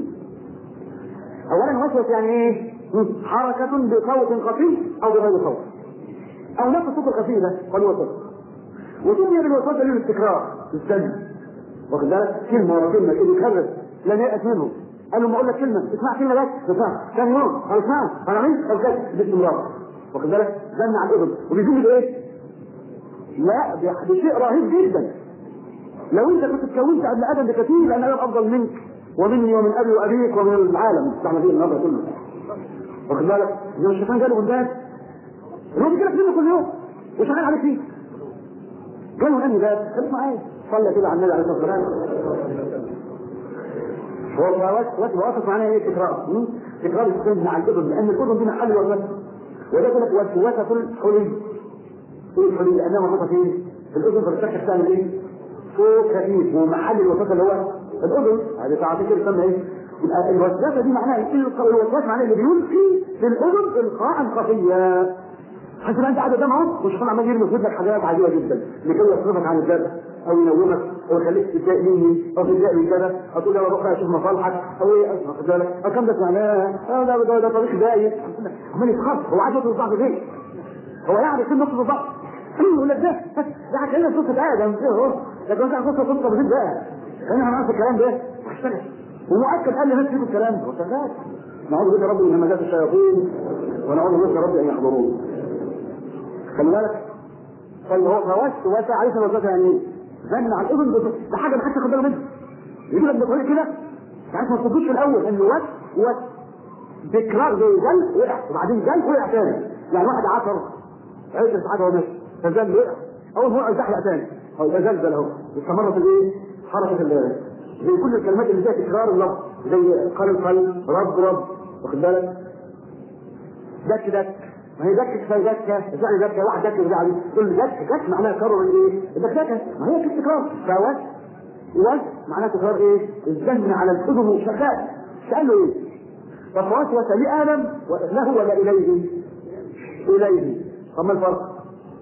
اولا وسوس يعني ايه؟ حركه بصوت خفيف او بغير صوت، او نفس الصوت الخفيف ده والوسوس. وسمي بالوسوس للتكرار السن. واخد بالك؟ كلمه ورا كلمه كده يكرر لن يأس منه. قال له ما اقول لك كلمه اسمع كلمه بس تفهم ثاني يوم خلصان انا عملت خلصت باستمرار. واخد بالك؟ زن على الاذن وبيزن بايه؟ لا ده شيء رهيب جدا. لو انت كنت اتكونت قبل ادم بكثير لان ادم افضل منك ومني ومن ابي وابيك ومن العالم بتاعنا فيه النهارده كله. واخد بالك؟ زي ما الشيطان جاله قدام هو بيجيلك منه كل يوم وشغال عليك فيه. جاله انهي باب؟ خليك معايا صلى كده على النبي عليه الصلاه والسلام. هو واقف معناها ايه؟ تكرار. تكرار السن على الاذن لان الاذن دي محل وسوسه. وده يقول لك وسوسه الحلي. ايه الحلي؟ لانها مربوطه فين؟ في الاذن فبتفتح تعمل ايه؟ صوت خفيف ومحل الوسوسه اللي هو الاذن. هذه تعرفين كده يسمى ايه؟ يبقى الوسوسه دي معناها ايه؟ الوسواس معناها اللي بيلقي في الاذن القاء خفيا. حتى انت قاعد قدام اهو والشيطان عمال يرمي في ودنك حاجات عجيبه جدا لكي يصرفك عن الدرس او ينومك او يخليك تتضايق مني او تتضايق من كذا او تقول له روح بقى اشوف مصالحك او ايه واخد بالك او كم ده معناه ده طريق دايق عمال يتخاف. هو عايز يوصل للضعف فين؟ هو يعرف فين نقطه الضعف؟ يقول لك ده كأنها قصه ادم اهو لكن انت قصه بسيط بقى خلينا هنعرف الكلام ده هشتغل ومؤكد قال لي ناس فيكم الكلام ده وشغال. نعوذ بك ربي من همزات الشياطين ونعوذ بك ربي ان يحضرون. خلي بالك فاللي هو واسع عليه الوسوسه يعني ايه؟ زن على الاذن ده حاجه ما حدش ياخد باله منها. يجي لك بطريقه كده ساعات ما تفكرش في الاول انه تكرار زي جل وقع وبعدين جل وقع ثاني. يعني واحد عثر عشر ساعات وهو ماشي فزل وقع اول ما يزحلق ثاني او يزلزل اهو استمرت الايه؟ حركه زي كل الكلمات اللي فيها تكرار اللفظ زي قلب رب واخد بالك؟ دك ما هي دكه زي دكه زي دكه واحد دكه زي عليه كل دك معناها كرر ايه؟ الدكه ما هي تكرار فوس معناها تكرار ايه؟ الزن على الاذن والشغال. قال له ايه؟ فوسوس لادم له ولا اليه؟ طب ما الفرق؟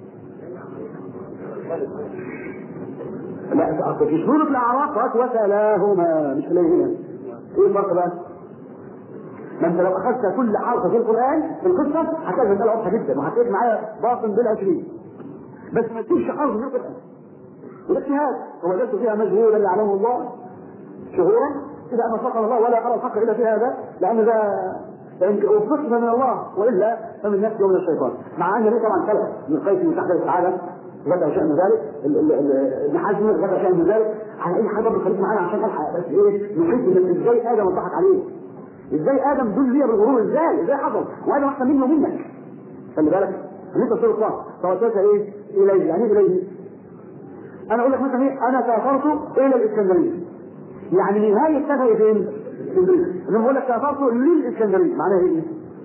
لا في سوره الاعراف وسوس لهما مش اليهما. ايه الفرق بقى؟ ما انت لو اخذت كل حرف في القران في القصه هتلاقي مساله واضحه جدا وهتلاقي معايا باطن بال20 بس ما تجيبش حرف من القران. وده اجتهاد ووجدت فيها مجهولا يعلمه الله شهورا اذا ما فقر الله ولا ارى الحق الا في هذا لان ده وفقت من الله والا فمن نفسي ومن الشيطان. مع ان ليه طبعا ثلاث من قيس من تحت السعاده ذكر شيء من ذلك ابن حزم ذكر شيء من ذلك على اي حاجه بتخليك معانا عشان الحق بس ايه نحس ان ازاي ادم وضحك عليه ازاي ادم دول ليه بالغرور ازاي حصل وادم احسن مني ومنك. خلي بالك ان انت تصير صح فوسوس ايه اليه يعني اليه. انا اقول لك مثلا ايه انا سافرت الى الاسكندريه يعني نهايه سفري فين؟ اسكندريه. انا بقول لك سافرت للاسكندريه معناها ايه؟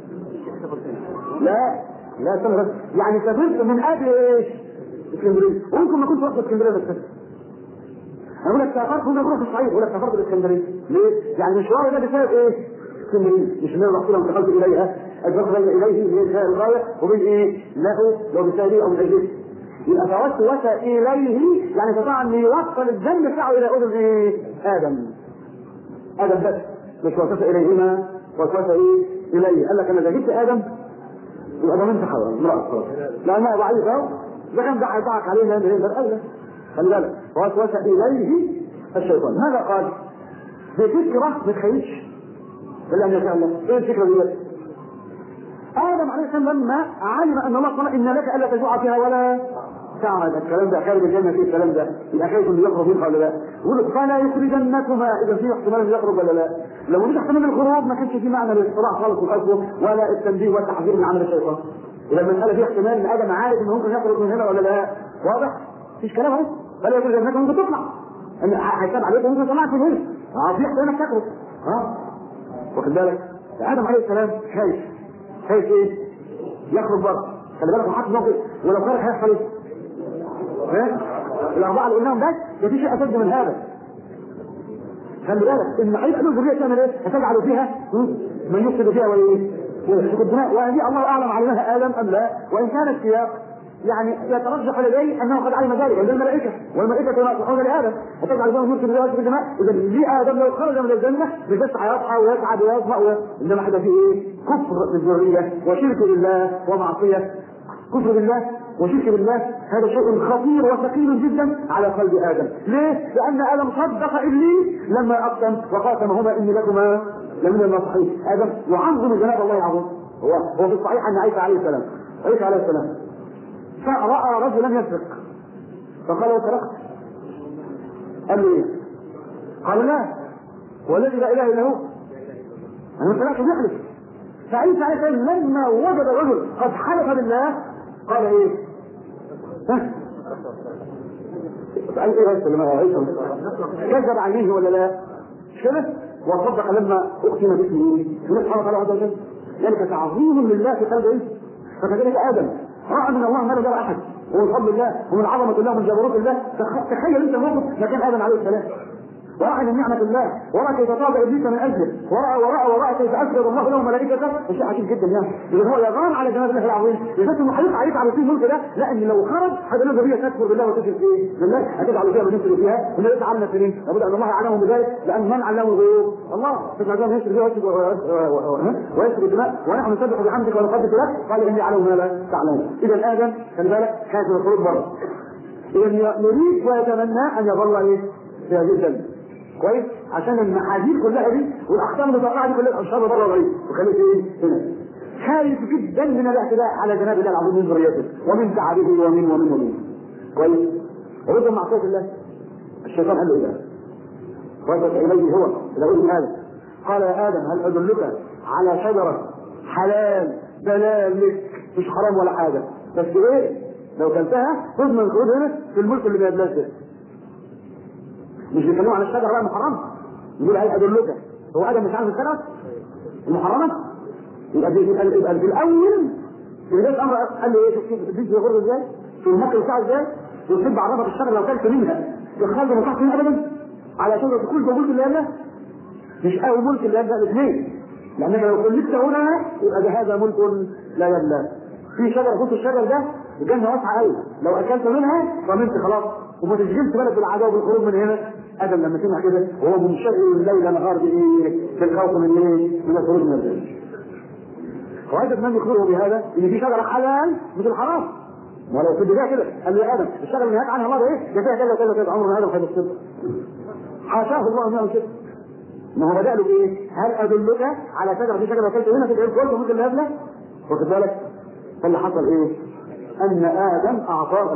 لا استنى بس يعني سافرت من قبل ايش؟ اسكندريه وممكن ما كنتش رحت اسكندريه بس انا بقول لك سافرت كنت اروح الصعيد بقول لك سافرت لاسكندريه ليه؟ يعني مشواري ده بسبب ايه؟ اسكندريه مش ان انا رحت لها انتقلت اليها الفرق بين اليه من الغايه وبين ايه؟ له لو بسبب او من اجله. يبقى فوسوس اليه يعني استطاع ان يوصل الذنب بتاعه الى اذن ايه؟ ادم بس مش وسوس اليهما وسوس ايه؟ اليه. قال لك انا اذا جبت ادم يبقى ده منت حرام امراه لانها ضعيفه ده كان ضحك عليه لان هي الاولى. خلي بالك وسوس اليه الشيطان. ماذا قال؟ بفكره ما تخيلش الا ان يشاء الله. ايه الفكره دي؟ ادم عليه السلام لما علم ان الله قال ان لك الا تجوع فيها ولا تعرض الكلام ده خارج الجنه فيه الكلام ده يبقى خايف انه يخرج منها ولا لا؟ يقول فلا يخرجنكما اذا في احتمال يخرج ولا لا؟ لو مش احتمال الخروج ما كانش في معنى للاصطلاح خالص وحسبه ولا التنبيه والتحذير من عمل الشيطان. اذا المساله فيها احتمال ان ادم عارف انه ممكن يخرج من هنا ولا لا؟ واضح؟ مفيش كلام اهو. فلا يخرجنكما ممكن تطلع ان هيتابع عليك ممكن طلعت من هنا في احتمال انك تخرج واخد بالك؟ ادم عليه السلام خايف ايه؟ يخرج بره. خلي بالك وحط موقف ولو خرج هيحصل ايه؟ الاربعه اللي قلناهم بس مفيش شيء اشد من هذا. خلي بالك ان هيبقى له ذريه تعمل ايه؟ هتجعل فيها من يفسد فيها وايه؟ ويسفك الدماء. وهذه الله اعلم علمها ادم ام لا؟ وان كان السياق يعني يترجح لديه انه قد علم ذلك عند الملائكه والملائكه يناصحون لادم هتجعل فيهم يفسد فيها ويسفك الدماء. اذا ليه ادم لو خرج من الجنه مش بس هيصحى ويسعد ويظمأ انما هيبقى فيه ايه؟ كفر بالذريه وشرك بالله ومعصيه. كفر بالله وشرك بالله هذا شيء خطير وثقيل جدا على قلب ادم. ليه؟ لان ادم صدق ابليس لما اقسم وقاسمهما اني لكما لمن الناصحين. ادم يعظم جناب الله العظيم. هو في الصحيح ان عيسى عليه السلام فراى رجلا يسرق فقال له سرقت. قال له ايه؟ قال لا، والذي لا اله الا هو انا سرقت بيحلف. فعيسى عليه السلام لما وجد الرجل قد حلف بالله قال ايه؟ قال ايه بس لما عيسى كذب عليه ولا لا؟ مش كده؟ وصدق لما اقسم باسمه سبحانه وتعالى عز وجل. ذلك تعظيم لله في قلب عيسى. فكذلك ادم راى من الله ما لا يرى احد، ومن فضل الله ومن عظمه الله ومن جبروت الله. تخيل انت موقف مكان ادم عليه السلام، ورأى من نعمة الله، ورأى كيف طاب إبليس من أجله، ورأى كيف أسجد الله له ملائكته. شيء عجيب جدا يعني، إذا هو يغار على جناب الله العظيم، يحس إنه هيطلع يتعب فيه الملك ده، لأن لو خرج هذا الذرية تكفر بالله وتشرك فيه بالله، هتجعل فيها من يشرك فيها وما يتعلم فيه، لابد أن الله يعلمهم بذلك، لأن من علمه الغيوب الله، تسمع ذلك يشرك فيه ويسرق الدماء، ونحن نسبح بحمدك ونقدس لك، قال إني أعلم ما لا تعلمون. إذا آدم خلي بالك كانت الخروج بره. إذا يريد ويتمنى أن يظل إيه؟ في هذه الجنة. كويس؟ عشان المحاذير كلها دي والاحكام المتوقعه دي كلها الشر بره الغريب، وخليك ايه؟ هنا. خايف جدا من الاعتداء على جناب الله العظيم من ذريته ومن تعبه ومن. كويس؟ ورد معصيه الله. الشيطان قال له ايه؟ رجع اليه هو الى ابن ادم. قال يا ادم هل ادلك على شجره حلال دلال لك مش حرام ولا حاجه، بس ايه؟ لو كلتها تضمن خروج هنا في الملك اللي بيدلاش ده. مش بيتكلموا عن الشجره بقى محرمه، يقول هل ادلك، هو ادم مش عارف الشجره المحرمه؟ يبقى في الاول في بدايه الامر قال له ايه؟ شوف البيت بيغرب ازاي؟ شوف المكر بتاعه ازاي؟ وتحب عرفها بالشجره لو كلت منها تخرج ما تحت منها ابدا على شجره تكون ملك اللي قبلها، مش قوي ملك اللي قبلها الاثنين، لانك لو كلت هنا يبقى ده هذا ملك لا يبلى. في شجره فوق الشجر ده الجنه واسعه قوي، لو اكلت منها ضمنت خلاص وما تشغلش بالك بالعداوه والخروج من هنا. ادم لما سمع كده وهو منشغل الليل نهار بايه؟ بالخوف من ايه؟ من الخروج من الجنه. وهذا من يخبره بهذا ان في شجره حلال مش الحرام. ولو في البدايه كده قال له يا ادم الشجره اللي نهاك عنها الله ايه؟ ده فيها كذا كذا عمر ادم خد الصدق. حاشاه الله انه كده. ما هو بدا له بايه؟ هل ادلك على شجره في شجره اكلت هنا في الكل ممكن اللي قبله؟ واخد بالك؟ فاللي حصل ايه؟ ان ادم اعطاه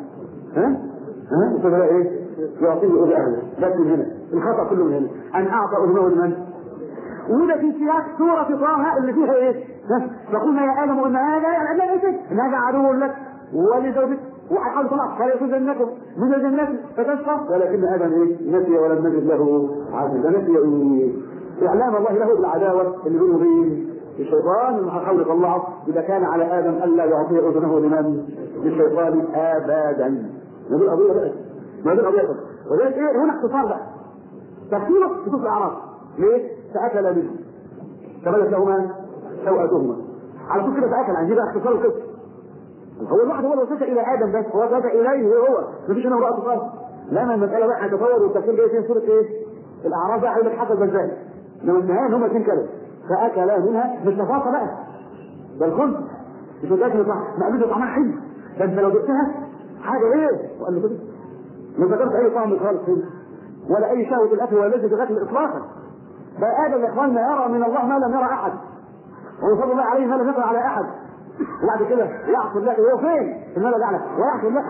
فبدا ايه؟ يعطيه اذن اهله، بس من هنا الخطا كله من هنا ان اعطى اذنه لمن؟ وده في سياق سوره طه اللي فيها ايه؟ فقلنا يا ادم ان هذا ان هذا عدو لك ولزوجك وحال طلع فلا يخرجنكم من الجنه فتشقى، ولكن ادم ايه؟ نسي ولم نجد له عزيزا. نسي ايه؟ اعلام الله له بالعداوه اللي بينه وبين الشيطان اللي هحاول يطلعه. اذا كان على ادم الا يعطي اذنه لمن؟ للشيطان ابدا. ما دي القضيه بقى، ما دي القضيه. ولذلك ايه؟ هنا اختصار بقى تفصيله في سوره الاعراف. ليه؟ فاكل منه فبدت لهما سوءتهما على طول كده فاكل. عندي بقى اختصار القصه. هو الواحد هو الوسيله الى ادم بس، هو ذات اليه هو مفيش هنا امراه خالص. لما المساله بقى هتتطور والتفسير جاي في سوره ايه؟ الاعراف بقى هيقول لك حصل ازاي. انما النهايه ان هما اثنين كده فاكلا منها مش نفاقه بقى، ده الخلق مش متاكل صح مقلوبه طعمها حلو. ده انت لو جبتها حاجه ايه؟ وقال له كده ما ذكرت اي طعم خالص ولا اي شهوه الاكل ولا لذه الاكل اطلاقا. ده ادم يا اخواننا يرى من الله ما لم يرى احد، ويفضل الله عليه ما لم يقل على احد. وبعد كده يعصي الله هو فين؟ في المال الاعلى ويعصي الله.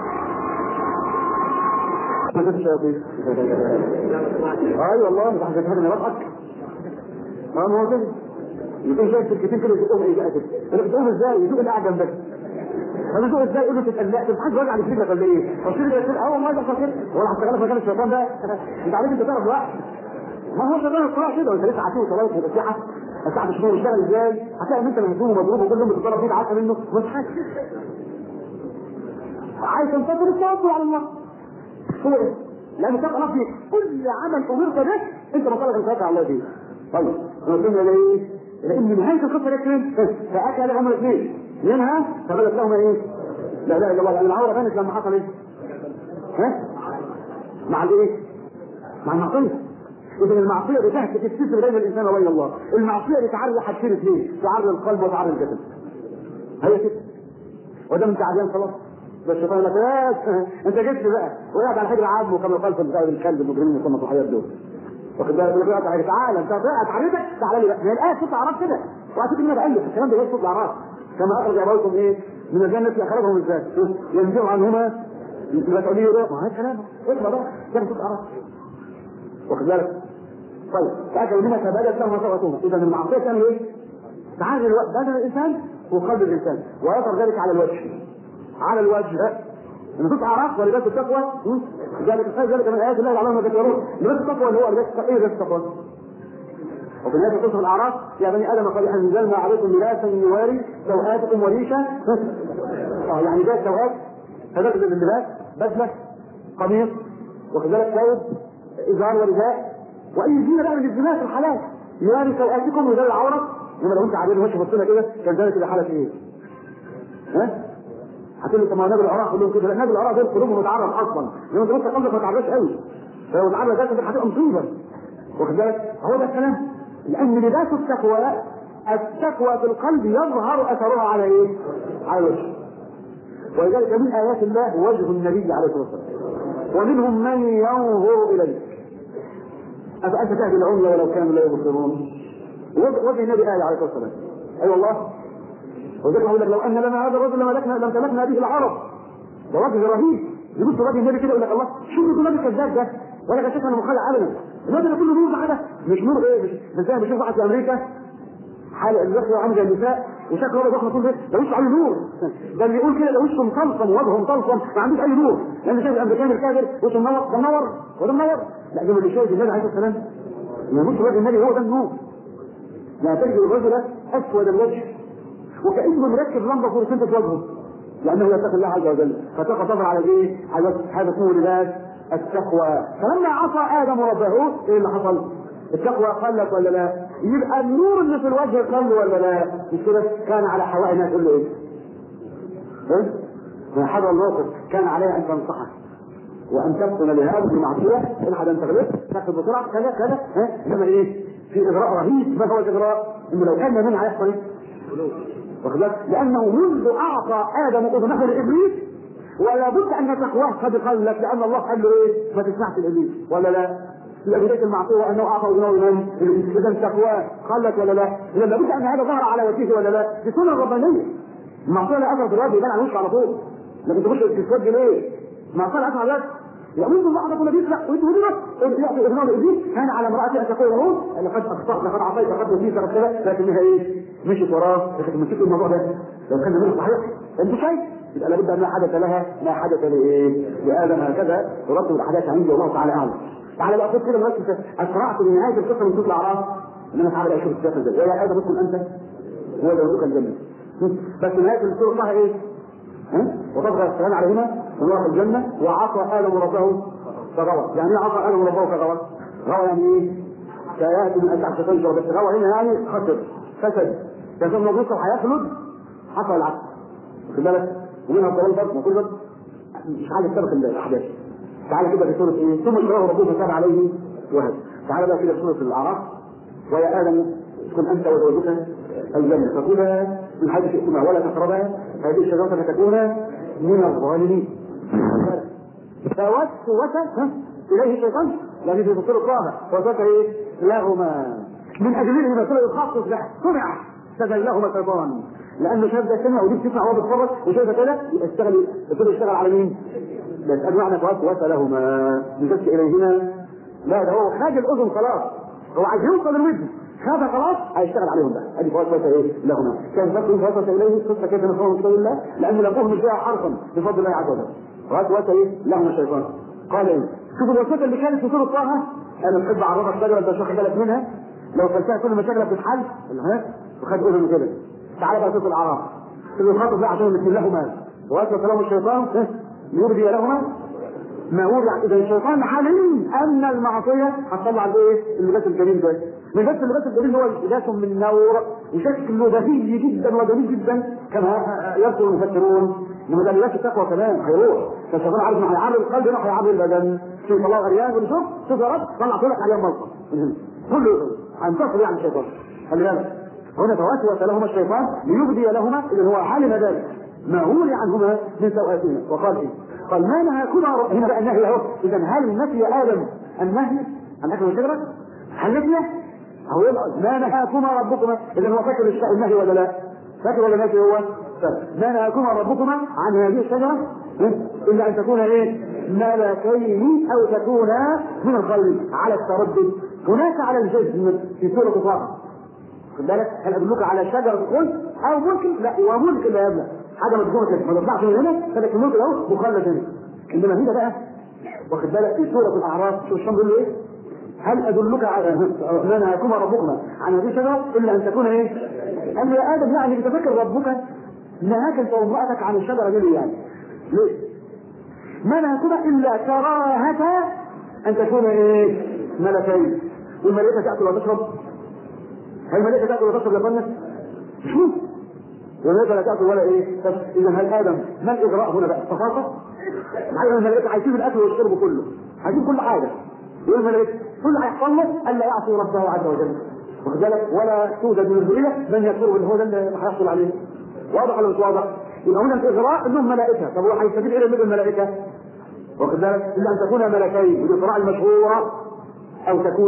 ما كنتش الشياطين اي والله مش حاجه تهدم يضحك. ما هو كده يكون شايف الكتير كده يقوم ايه بقى كده. انا بتقوم ازاي؟ يشوف اللي قاعد جنبك. انا بتقوم ازاي؟ يقول له تتقلقت مش حاجه وجع لك ولا ايه؟ فصير ده يقول اول ما يحصل كده ولا هتشتغل في مكان الشيطان ده انت عليك انت تعرف واحد. ما هو شغال الصراحه كده وانت لسه عاطيه وصلاه وتصحى الساعه مش بيشتغل ازاي؟ هتلاقي ان انت مهزوم ومضروب وكل يوم بتضرب فيه عارفه منه مش حاجه. عايز تنتصر التوكل على الله. هو ايه؟ لان تقرا في كل عمل امرت به انت مطالب ان تتوكل على الله فيه. طيب وصلنا لايه؟ لان نهايه القصه دي فين؟ فاكل هم الاثنين منها فبدت لهم ايه؟ لا اله الا الله. لان العوره كانت لما حصل ايه؟ مع الايه؟ مع المعصيه. إذا المعصية بتهتك السلسلة بين الإنسان وبين الله. المعصية بتعرض حاجتين اثنين، تعرض القلب وتعرض الجسد. هي كده. وده انت عديان خلاص. بس الشيطان يقول لك انت جيت بقى وقعد على حجر عظمه كما قال في الكلب المجرمين المصنف الحياة دول. واخد بالك يقول لك تعالى انت وقعت عريضك تعالى لي بقى. هي الآية صوت الأعراف كده. وأعتقد إنها بألف الكلام ده صوت الأعراف. كما أخرج أبويكم إيه؟ من الجنة أخرجهم إزاي؟ ينزعوا عنهما يبقى تقول لي ما هذا كلام اقرا بقى كم تبقى عرف واخد بالك. طيب فاكل منها فبدت لهم سوءتهما. اذا المعصيه تعمل ايه؟ تعالى الوقت بدن الانسان وقلب الانسان ويظهر ذلك على الوجه. على الوجه لما تبقى عرف ولباس التقوى ذلك من ايات الله لعلهم يتذكرون. لباس التقوى اللي هو لباس ايه؟ لباس التقوى. وفي نهايه سوره الاعراف يا بني ادم قد انزلنا عليكم لباسا يواري سوآتكم وريشا. يعني ده سوآت فبدل اللباس بدله قميص واخد بالك ثوب ازار ورداء واي زينه بقى من الزينات الحلال يواري سوآتكم ويدل العوره. انما لو انت عامل وش بصينا كده كان ذلك ده حاله ايه؟ ها؟ هتقول لي طب ما نبي العراق كلهم كده. لا نبي العراق دول قلوبهم متعرض اصلا لما انت بص قلبك ما تعرضش قوي فلو اتعرض ده هتبقى مصيبه واخد بالك. هو ده الكلام لان لباس التقوى في القلب يظهر اثرها على ايه؟ على الوجه. ولذلك من ايات الله وجه النبي عليه الصلاه والسلام ومنهم من ينظر اليه افانت تهدي العمي ولو كانوا لا يبصرون. وجه النبي آية عليه الصلاه والسلام اي والله. وذلك يقول لك لو ان لنا هذا الرجل لم تمكنا به العرب. ده وجه رهيب يبص وجه النبي كده يقول لك الله شوف النبي الكذاب ده ولا كشفنا مخالع ابدا. النبي ده كله نور معاه مش نور ايه مش زي ما بشوف واحد في امريكا حال الوجه عامل زي النساء وشكله هو ضخم كله ده وشه عليه نور. ده اللي يقول كده ده وشه مطلسم ووجهه مطلسم ما عندوش اي نور لان شايف الامريكان الكافر وشه منور ده منور وده منور. لا ده اللي شايف النبي عليه الصلاه والسلام يبص وجه النبي هو ده النور. يعني تجد الرجل اسود الوجه وكانه مركب لمبه فلوسنت في وجهه لانه يتقي الله عز وجل فتقى تظهر على ايه؟ على هذا اسمه لباس التقوى. فلما عصى ادم ربه ايه اللي حصل؟ التقوى قلت ولا لا؟ يبقى النور اللي في الوجه قل ولا لا؟ مش كده؟ كان على حواء الناس تقول له ايه؟ ما حضر الموقف كان عليها ان تنصحه وان تفطن لهذه المعصيه الحد ان تغلب تاخذ بسرعه كذا كذا انما ايه؟ في اجراء رهيب. ما هو الاجراء؟ انه لو كان منها هيحصل ايه؟ واخد بالك؟ لانه منذ اعطى ادم اذنه لابليس ولا بد ان تقواه قد قلت لان الله قال له ايه؟ ما تسمعش الابليس ولا لا؟ يبقى بدايه المعصيه وانه اعطى اذنه لمن؟ اذا تقواه قلت ولا لا؟ اذا لابد ان هذا ظهر على وجهه ولا لا؟ دي سنه ربانيه. المعصيه لا اثر في الوجه يبان على وشه على طول. لكن تخش تتوجه ليه؟ المعصيه لا اثر على الوجه. يقول الله عز وجل لا يعطي اذنه لابليس كان على امرأته ان تقول له لقد اخطات لقد عصيت لقد نسيت كذا لكنها ايه؟ مشيت وراه لكن مسكت الموضوع ده لو كان منه صحيح انت شايف يبقى لابد ان ما حدث لها ما حدث لايه؟ لادم هكذا ترتب الاحداث عند الله تعالى اعلم. تعالى بقى خد كده مركز اسرعت بنهايه القصه من سوره الاعراف انما تعالى اشوف السياق ازاي يا ادم اسكن انت هو ده رزقك الجنه. بس نهايه السوره الله ايه؟ وتظهر السلام عليهما ونروح الجنه وعصى ادم ربه فغوى. يعني ايه عصى ادم ربه فغوى؟ غوى يعني ايه؟ كياتي من اشعه تنشر بس غوى هنا يعني خسر فسد كان مبروكه وهيخلد حصل العكس واخد بالك؟ ومنها الضلال برضه كل بس مش عايز سبق الاحداث. تعالى كده في سوره ايه؟ ثم اشراه ربه فتاب عليه وهدى. تعالى بقى كده في سوره الاعراف ويا ادم اسكن انت وزوجك الجنه فكلا من حيث شئتما ولا تقربا هذه الشجره فتكونا من الظالمين. فوسوس اليه الشيطان لان في سوره طه وسوس ايه؟ لهما من اجله مثلا يخصص له سمع استدلهما الشيطان لانه شاف ده سمع ودي بتسمع وهو بيتفرج وشايفه كده يشتغل على مين؟ بس قال معنى فوسوس لهما من بس اليهما لا ده هو خد الاذن خلاص هو عايز يوصل الودن هذا خلاص هيشتغل عليهم بقى ادي فوسوس ايه لهما كان فوسوس اليه القصه كيف نفهم من قول الله لان لم اهمل فيها حرفا بفضل الله عز وجل. فوسوس ايه لهما الشيطان قال ايه؟ شوفوا الوسوسه اللي كانت في سوره طه انا بحب اعرفك شجره انت مش واخد بالك منها لو كلتها كل مشاكلك بتتحل وخد اذن كده. تعالى بقى سوره الاعراف يخاطب بقى عشان بسم لهما واسوس لهم الشيطان يرضي لهما ما وضع. اذا الشيطان حلم ان المعصيه هتطلع الايه؟ اللباس الجميل ده. من بس اللباس الجميل هو لباس من نور وشكله بهي جدا وجميل جدا كما يذكر المفسرون. انما ده لباس التقوى كمان هيروح فالشيطان عارف انه هيعرض القلب هنا هيعرض البدن. شوف الله غريان يقول شوف يا رب طلع طولك عليهم ملطه كله هينتصر يعني الشيطان. خلي بالك هنا فوسوس لهما الشيطان ليبدي لهما اذا هو علم ذلك ما ولي عنهما من سوءاتهما وقال ايه؟ قال ما نهاكما هنا بقى النهي اهو. اذا هل نفي ادم النهي عن اكل الشجره؟ هل نفيه؟ اهو ما نهاكما ربكما اذا هو فاكر النهي ولا لا؟ فاكر ولا نفي هو؟ ما نهاكما ربكما عن هذه الشجره؟ الا ان تكون ايه؟ ملكين او تكونا من الخالدين على التردد. هناك على الجزم في سوره طه، خد بالك، هل ادلك على شجره الخلد او ممكن لا وممكن لا يبلغ حاجه مجموعه كده ما تطلعش من هنا فلك الملك اهو مخلد هنا. انما هنا بقى واخد بالك في سوره الاعراف شو الشمس بيقول له ايه؟ هل ادلك على ما نهاكما ربكما عن هذه الشجره الا ان تكون ايه؟ قال له يا ادم يعني بتفكر ربك نهاك انت وامرأتك عن الشجره دي يعني ليه؟ ما نهاكما الا كراهه ان تكون ايه؟ ملكين. والملائكه تاكل وتشرب. هل الملائكه تاكل وتشرب يا فندم؟ شوف والملائكه لا تاكل ولا ايه؟ طب اذا هل ادم ما الاجراء هنا بقى؟ التفاصيل. عايز الملائكه عايزين الاكل والشرب كله، عايزين كل حاجه. يقول الملائكه كل هيحصل له الا يعصي ربه عز وجل، واخد بالك؟ ولا توجد من الذريه من يكفر بالهدى اللي هيحصل عليه. واضح ولا مش واضح؟ يبقى هنا الاجراء انهم ملائكه. طب هو هيستفيد ايه من الملائكه؟ واخد بالك؟ الا ان تكون ملكين بالاقراء المشهوره او تكون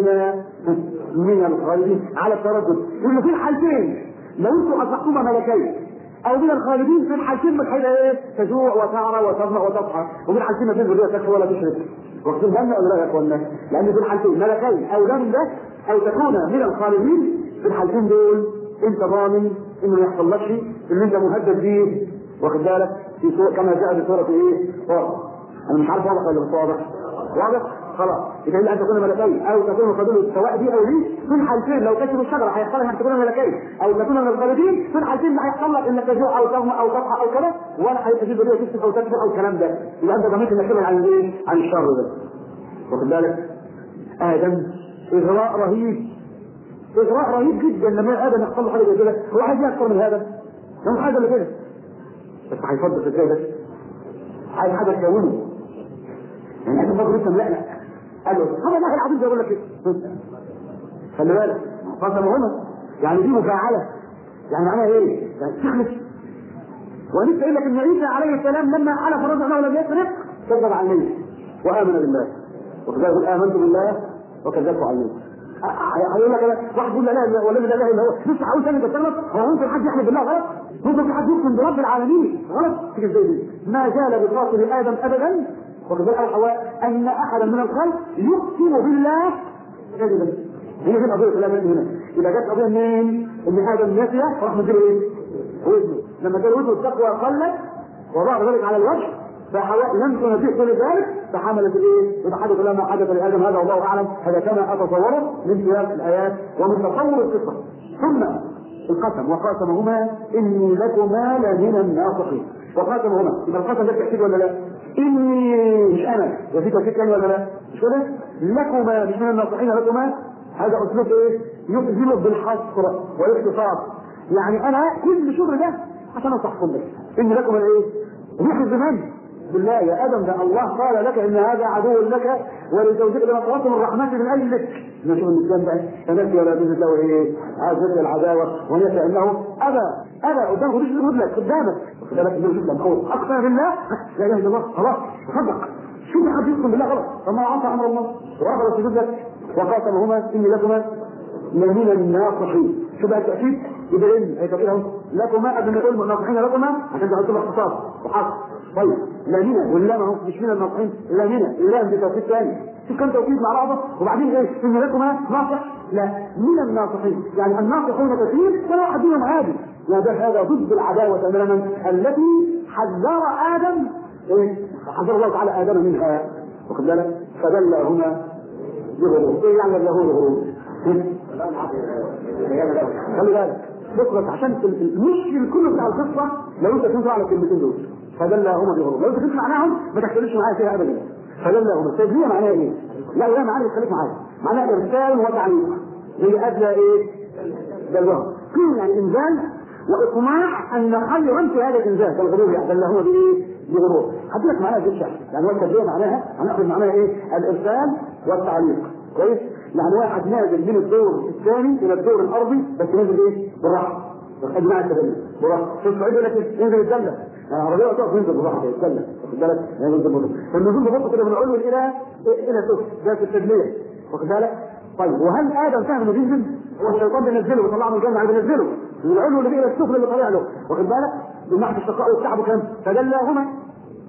من الخالدين على التردد. يقول في الحالتين لو انتم اصبحتما ملكين او من الخالدين في الحالتين من هيبقى ايه؟ تجوع وتعرى وتظمأ وتضحى، وفي الحالتين ما فيش ذريه تكفر ولا تشرك. واخدين بالنا ولا لا يا اخوانا؟ لان في الحالتين ملكين او لا من ده او تكون من الخالدين، في الحالتين دول انت ضامن انه ما يحصلكش اللي انت مهدد بيه، واخد بالك؟ في سوره كما جاء في سوره ايه؟ انا مش عارف واضح ولا مش واضح؟ واضح؟ خلاص يبقى الا ان تكون ملكين او تكون الخالدين سواء دي او دي، في الحالتين لو كسروا الشجره هيحصل لك ان تكون ملكين او تكون من الخالدين، في الحالتين اللي هيحصل لك انك تجوع او تظمأ او تضحى او كذا، ولا هيبقى في ذريه تكسب او تكبر او الكلام ده. يبقى انت ضمنت انك تبعد عن ايه؟ عن الشر ده. واخد بالك؟ ادم اغراء رهيب، اغراء رهيب جدا لما ادم يحصل له حاجه زي كده. هو عايز اكثر من هذا؟ هو حاجه اللي كده بس هيفضل ازاي ده؟ عايز حاجه تكونه يعني انت فاضل لسه ملقلق. قال له هذا الله العظيم بيقول لك ايه؟ خلي بالك قسم هنا يعني دي مفاعله، يعني معناها ايه؟ يعني تخلص. ولسه قايل لك ان عيسى عليه السلام لما حلف الرجل انه لم يسرق كذب على النبي وامن بالله، وكذلك امنت بالله وكذبت على النبي. هيقول لك واحد يقول لا اله ولا اله الا هو لسه عاوز ثاني تتكلم. هو ممكن حد يحلف بالله غلط؟ ممكن في حد يقسم برب العالمين غلط؟ تيجي ازاي دي؟ ما زال بخاطر ادم ابدا وكذلك حواء ان احدا من الخلق يقسم بالله كذبا. هي دي القضيه كلها من هنا. اذا جت قضيه منين؟ ان ادم نسي راح مديله ايه؟ ودنه. لما كان ودنه التقوى قلت وضع ذلك على الوجه فحواء لم تنبيه كل ذلك فحملت الايه؟ يبقى حدث لما حدث لادم هذا والله اعلم. هذا كما اتصوره من سياق الايات ومن تصور القصه. ثم القسم وقاسمهما اني لكما لمن الناصحين. وقاسمهما يبقى القسم ده تاكيد ولا لا؟ اني مش انا وفي تاكيد ثاني ولا لا؟ مش كده؟ لكما مش من الناصحين لكما هذا اسلوب ايه؟ يؤذن بالحصر والاختصاص. يعني انا كل شغل ده عشان انصحكم بس. اني لكما ايه؟ روح الزمان بالله يا ادم ده الله قال لك ان هذا عدو لك ولزوجك لما طلبتم الرحمه من اجلك. نشوف الانسان بقى فنسي ولا تنسى له ايه؟ عايز العداوه ونسى انه ابى قدامه مش يقول لك قدامك خد بالك من جدا او اقسم بالله لا اله الا الله خلاص صدق. شو حد يقسم بالله غلط؟ فما عصى امر الله ورفض سجود لك وقاسمهما اني لكما لمن الناصحين. شو بقى التاكيد؟ يبقى ايه؟ هيتكلم لكما قبل ما يقول الناصحين لكما عشان تحط له اختصاص وحصر. طيب لامنا واللام اهو مش من الناصحين لامنا اللام دي توكيد ثاني. شوف كم توكيد مع بعضه وبعدين ايه؟ ان لكما ناصح لا من الناصحين. يعني الناصحون كثير ولا واحد منهم عادي. يعني هذا ضد العداوه تماما التي حذر ادم حذر الله تعالى ادم منها. واخد بالك؟ فدلهما بغرور. ايه يعني بغرور؟ خلي بالك بكره عشان المشكل كله بتاع القصه لو انت تنفع على الكلمتين دول فدلهما بغرور. لو انت كنت معناهم ما تختلفش معايا فيها ابدا. فدلهما التجميع معناها ايه؟ لا ولا معناها خليك معايا معناها ارسال وتعليق هي ادلى ايه؟ دلوهم كل يعني انزال واقناع ان خيرا في هذا الانزال كالغرور. يعني دلهما بايه؟ بغرور. هديلك معناها جدا يعني والتجميع معناها هناخد معناها ايه؟ الارسال والتعليق. كويس؟ يعني واحد نازل من الدور الثاني الى الدور الارضي بس نازل ايه؟ بالراحه. اجماع التدلل بالراحه. في الصعيد يقول لك ينزل يتدلل. العربيه تقف ينزل بالراحه يتدلل. واخد بالك؟ ينزل بالراحه. النزول ببطء كده من العلو الى سفل ده في التدليه. واخد بالك؟ طيب وهل ادم فهم انه بينزل؟ هو الشيطان بينزله ويطلعه من الجنه عايز ينزله من العلو اللي الى السفل اللي طالع له. واخد بالك؟ من ناحيه الشقاء والتعب كام؟ فدلهما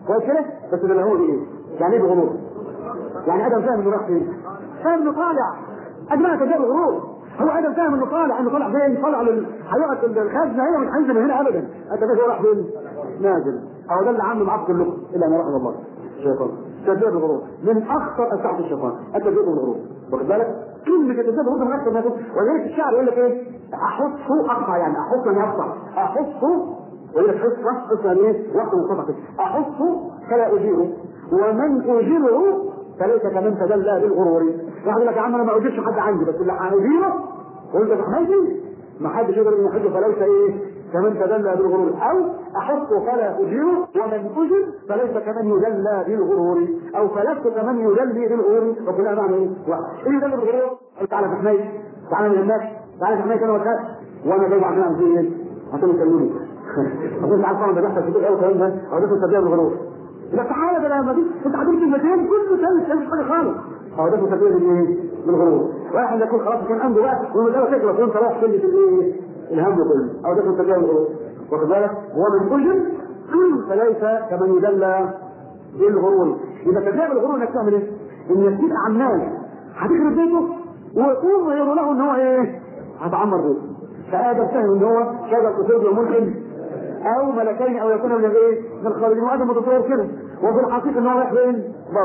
هو كده بس ده هو ايه؟ يعني ايه بغرور؟ يعني ادم فاهم انه راح فين؟ فاهم انه طالع ادمغه تجاه الغرور. هو ادم فاهم انه طالع فين؟ طالع هيقعد الخزنه هنا مش هينزل من هنا ابدا. ادم هو راح فين؟ نازل. او ده اللي عامله معاك كلكم الا ما رحم الله. الشيطان تدبير الغرور من اخطر اسباب الشيطان التدبير الغرور. واخد بالك؟ كلمه تدبير الغرور من اكثر ما يكون. ولذلك الشعر يقول لك ايه؟ احطه اقطع يعني احط من يقطع احطه وهي حصه ايه؟ وقت مصطفى احطه فلا اجيره ومن اجيره فليس كمن تدلى بالغرور. واحد يقول لك يا عم انا ما اجيرش حد عندي بس اللي هنجيره وانت تحملني ما حدش يقدر يحجه فليس ايه؟ كمن تدلى بالغرور. او احطه فلا اجيره ومن اجر فليس كمن يدلى بالغرور او فلست كمن يدلي بالغرور. وكلها معنى ايه؟ ايه يدلي بالغرور؟ قال تعالى تحميك تعالى من الناس تعالى تحميك انا وكذا وانا جاي عشان اعمل ايه؟ عشان يكلمني اقول تعالى طبعا ده بيحصل في الدنيا الكلام ده او ده تدبير بالغرور. لا تعالى ده لما انت حضرتك المكان كله ثابت مش حاجه خالص. هو ده تدبير بالايه؟ بالغرور. واحد يكون خلاص كان عنده وقت والمساله تخلص وانت رايح تلي في الايه؟ الهم كله او ده تدبير بالغرور. واخد بالك؟ ومن اجر فليس كمن يدلى بالغرور. يبقى تدبير بالغرور انك تعمل ايه؟ ان يديك عمال هتخرب بيته وتظهر له ان هو ايه؟ هتعمر بيته. فادم فهم ان هو شجر قصير وملحم او ملكين او يكون من الايه؟ من الخارجين. وادم متصور كده وفي الحقيقه ان هو رايح فين؟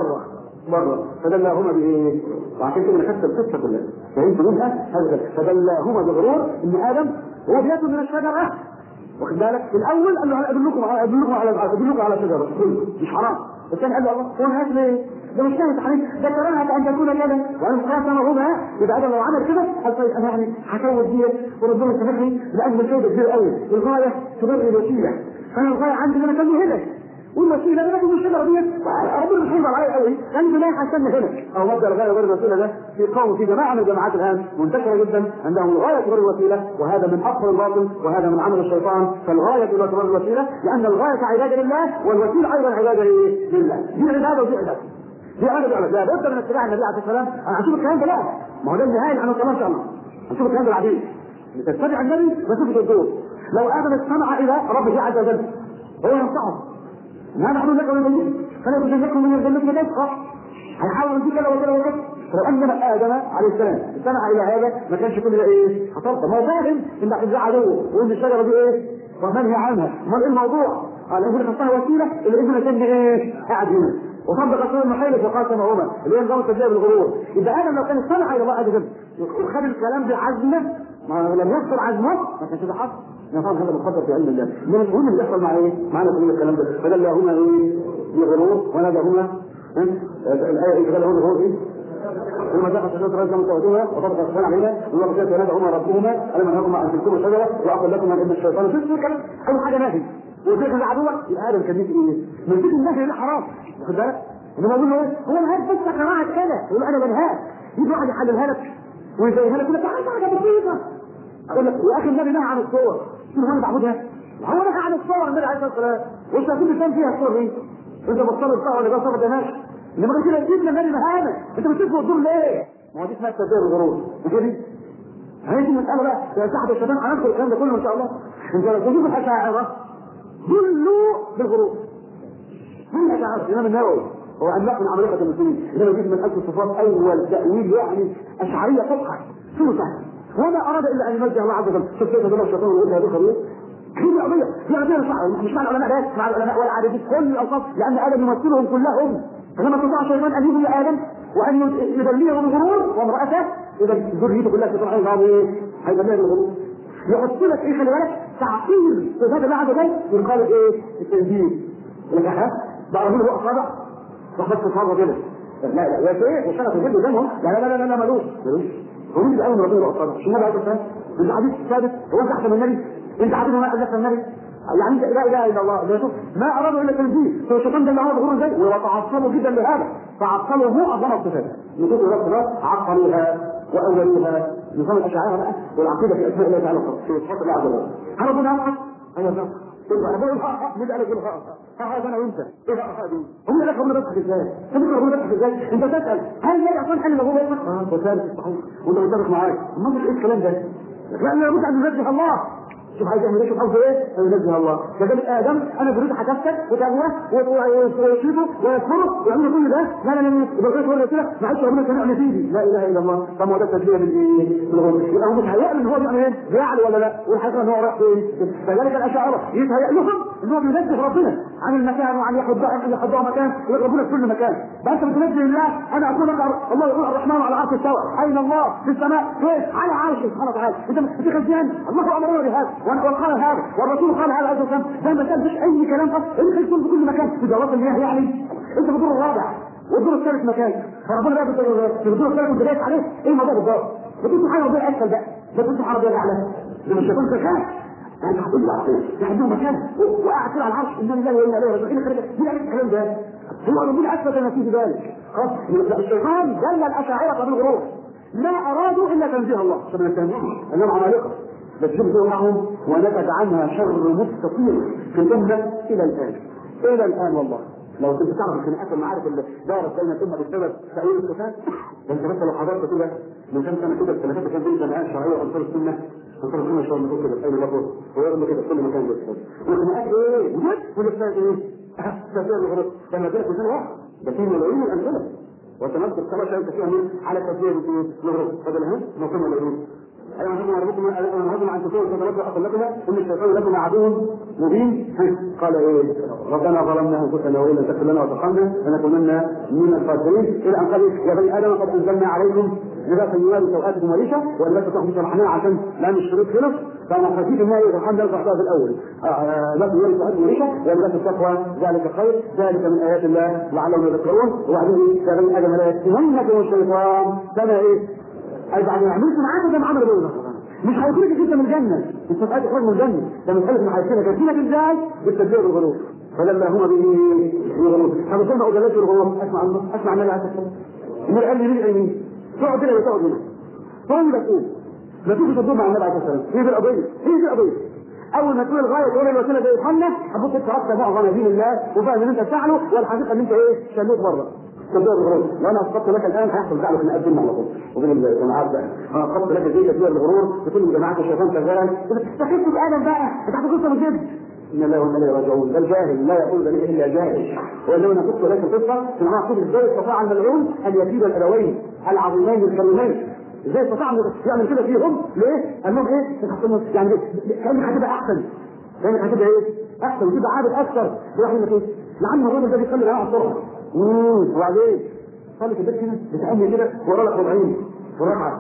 بره فدلاهما بايه؟ وعشان كده خدت القصه كلها فهمت منها هذا فدلاهما بغرور ان ادم هو بياكل من الشجره. واخد بالك؟ الاول قال له ادلكم على شجره مش حرام. الثاني قال له الله هو هات ليه؟ ده مش كانت حديث ده كرهها ان تكون كذا وانا قاسمهما. يبقى ادم لو عمل كده قال طيب انا يعني هكون ديت وربنا يسامحني لان الكيد كبير قوي الغايه تبرر الوسيله. فانا الغايه عندي ان انا اكمل هنا والوسيله انا باخد الشجره ديت ربنا مش هيبقى عليا قوي لان لا هستنى هنا. او مبدا الغايه غير الوسيله ده في قوم في جماعه من الجماعات الان منتشره جدا عندهم الغايه غير الوسيله وهذا من اكبر الباطل وهذا من عمل الشيطان. فالغايه غير الوسيله لان الغايه عباده لله والوسيله ايضا عباده لله. دي عباده ودي عباده. دي عباده لا بد من اتباع النبي عليه الصلاه والسلام. انا هشوف الكلام ده لا ما هو ده النهايه عن الكلام ان شاء الله. هنشوف الكلام ده بعدين. تتبع النبي مسافه الدور. لو ادم استمع الى ربه عز وجل هو ينصحه ما نحن لك من الجنة فلا تجنكم من الجنة نسخة هيحاول يديك كذا وكذا وكذا. لو ان ادم عليه السلام استمع الى هذا ما كانش كل ده ايه؟ حصلت ما هو فاهم ان هتزعل عدوه وان الشجره دي ايه؟ ومنهي عنها. امال ايه الموضوع؟ قال يقول لك وسيله الاذن كان ايه؟ قاعد هنا وصدق رسول المحيلف وقاسمهما اللي هي نظام التدبير بالغرور. اذا ادم لو كان استمع الى الله عز وجل وخد الكلام بعزمه ما لم يحصل عزمه ما كانش ده حصل. نظام هذا مقدر في علم الله. من المهم اللي يحصل مع ايه؟ معنا كل الكلام ده فدلاهما ايه؟ بالغرور وناداهما الايه فدلاهما بالغرور ايه؟ ثم دخل شجره رجلا متوجهها وطبق الشيطان عليها والله كيف ينادهما ربهما الم انهكما ان تلكما الشجره واقل لكما ابن الشيطان في كلام اول حاجه نهي وذكر العدوة يبقى ادم كان ايه؟ من ذكر النهي ده حرام. واخد بالك؟ انما اقول له ايه؟ هو الهاك بس قراءه كده يقول له انا بنهاك يجي واحد يحللها لك ويزيها لك يقول لك تعالى حاجه بسيطه. اقول لك يا اخي النبي نهى عن الصور شوف انا بعبدها هو نهى عن الصور النبي عليه الصلاه والسلام وانت كل كان فيها الصور دي انت بتصلي الصور اللي ده صور ده ماشي انما كده جبنا النبي نهانا انت بتشوف الدور ليه؟ ما هو دي اسمها تدبير الغرور مش دي؟ هذه المساله بقى يا صاحبي الشيطان هندخل الكلام ده كله ان شاء الله. انت لو تشوف الاشاعره كله بالغرور. من الاشاعره الامام النووي هو عملاق من عمالقه المسلمين انما يجيب من الف الصفات اول تاويل يعني اشعريه فقهه شنو سهل وما اراد الا ان يوجه الله عز وجل. شوف كيف الله الشيطان يقول هذه خبير هي قضيه في قضيه صح مش مع العلماء بس مع العلماء والعارفين كل الاوصاف لان ادم يمثلهم كلهم. فلما استطاع الشيطان ان يغوي ادم وان يدليه بالغرور وامراته اذا ذريته كلها تطلع هيدليه بالغرور. يحط لك ايه خلي بالك تعطيل صفات الله عز وجل يقال ايه؟ التنزيل. لك ها بقى له اصابع وحط صابع كده لا يا شيخ وشغل في جلده دمهم لا ملوش هو مين الاول ربنا له اصابع مش النبي عليه الصلاه والسلام انت حديث ثابت هو انت احسن من النبي انت عارف ما احسن من النبي يعني لا اله الا الله شوف ما ارادوا الا تنزيل. فالشيطان ده اللي هو بيقولوا ازاي وتعصبوا جدا لهذا تعصبوا هو اعظم الصفات نقول الصفات عقلوها واولوها نظام الاشاعره بقى والعقيده في اسماء الله تعالى في صفات الله عز وجل. ربنا يرحم ايوه انا بقول مين قال لك ها انا وانت ايه بقى دي هم اللي ربنا بيضحك ازاي؟ فكر ربنا بيضحك ازاي؟ انت تسال هل لا يعطون حل اللي هو يضحك؟ ده ثالث صحيح وانت متفق معايا امال ايه الكلام ده؟ لا بد ان ننزه الله شوف عايز يعمل ايه، شوف عاوز ايه، فينزه الله. كذلك ادم انا بريد حكاستك وتقوى ويشركه ويكفره ويعمل كل ده، لا لا لا يبقى غير كده ما عادش ربنا سمعني فيه. لا اله الا الله. طب ما هو ده تشبيه بالايه؟ بالغرور. يبقى هو مش هيعلم ان هو بيعمل ايه؟ بيعلى ولا لا؟ والحقيقه ان هو راح فين؟ كذلك الاشاعره يتهيأ لهم ان هو بينزه ربنا عن المكان وعن يحضها مكان ويقربون في كل مكان. بس بتنزه الله. انا اقول لك الله يقول الرحمن على العرش استوى. اين الله؟ في السماء. فين؟ على عرشه سبحانه وتعالى. انت بتخزن الله امرنا بهذا وقال هذا والرسول قال هذا عز وجل. زي ما كان فيش اي كلام انت تكون في كل مكان في جوات المياه. يعني انت في الدور الرابع والدور الثالث مكان، فربنا بقى في الدور الثالث وانت جايز عليه ايه الموضوع بالظبط؟ بتقول سبحان ربنا اسفل بقى، بتقول سبحان ربنا اعلى. لما الشيطان شغال انت هتقول له تحديه مكان وقاعد كده على العرش ان الله وانا اليه راجعين. مين قال الكلام ده؟ هو ربنا اثبت ما فيه ذلك. خلاص الشيطان دل الاشاعره بالغرور، ما ارادوا الا تنزيه الله سبحانه وتعالى انهم عمالقه بتجبدوا معهم ونتج عنها شر مستطير في الامه الى الان. الى الان والله لو كنت تعرف الخناقات والمعارك اللي دارت بين الامه بسبب تأويل الصفات، بس لو حضرت كده من كام سنه كده الثلاثه كان بين جماعات شرعيه وانصار السنه شو بنقول كده في اي مكان ويرموا كده في كل مكان بس. والخناقات ايه؟ ولسه ايه؟ تفسير الغرب لما جاء في سنه واحده ده في ملايين الامثله وتنظر كما شاء كثيرا من على تفسير الغرب. هذا الهم نقوم ملايين. ايها الرجل عن تسوء فتنبه اقلتنا ان الشيطان لكم عدو مبين. قال ايه؟ ربنا ظلمنا انفسنا وان لم تغفر لنا وترحمنا لنكونن من الخاسرين. الى ان قال يا بني ادم قد انزلنا عليكم لباسا يواري سوءاتكم وريشا وان لا تطعموا شرحنا عشان لان الشروط خلص. فانا خفيف النهي وترحمنا وتحتها في الاول لا يواري سوءاتكم وريشا وان لا التقوى ذلك خير ذلك من ايات الله لعلهم يذكرون. وبعدين يا بني ادم لا يفتننكم الشيطان كما ايه؟ أي بعد ما عملت معاك زي ما عمل بيننا مش هيخرجك انت من الجنه. انت مش عايز تخرج من الجنه. ده مساله ما هيسيبك يسيبك ازاي؟ بالتدبير والغرور. فلما هم به يغرور فبصير اجلات الغرور. اسمع النبي عليه الصلاه والسلام النبي قال لي ليه العينين تقعد كده وتقعد هنا طول بتقول ما تيجي تدور مع النبي عليه الصلاه والسلام. هي دي القضيه. اول ما تقول الغايه تقول الوسيله زي يوحنا هتبص تتركب معظم دين الله وفاهم ان انت بتعمله والحقيقه ان انت ايه شلوت بره. وانا اسقطت لك الان هيحصل زعل في نقدم على طول وبين الجماعات بقى. انا اسقطت لك زي كثير الغرور بكل جماعات الشيطان شغال تستخف بادم بقى انت هتقص من جد. ان الله وانا اليه راجعون. ده الجاهل لا يقول ذلك الا جاهل. وانما نقص لك القصه في معنى قصه ازاي استطاع الملعون ان يزيد الابوين العظيمين الكريمين. ازاي استطاع يعمل كده فيهم؟ ليه؟ قال لهم ايه؟ يعني كانك هتبقى احسن. كانك هتبقى ايه؟ احسن وتبقى عابد اكثر. بيروح يقول لك ايه؟ لعم الراجل ده بيخلي الجماعه الصبح وبعدين صلي في البيت كده بتأمل كده ورا لك 40 في الركعه.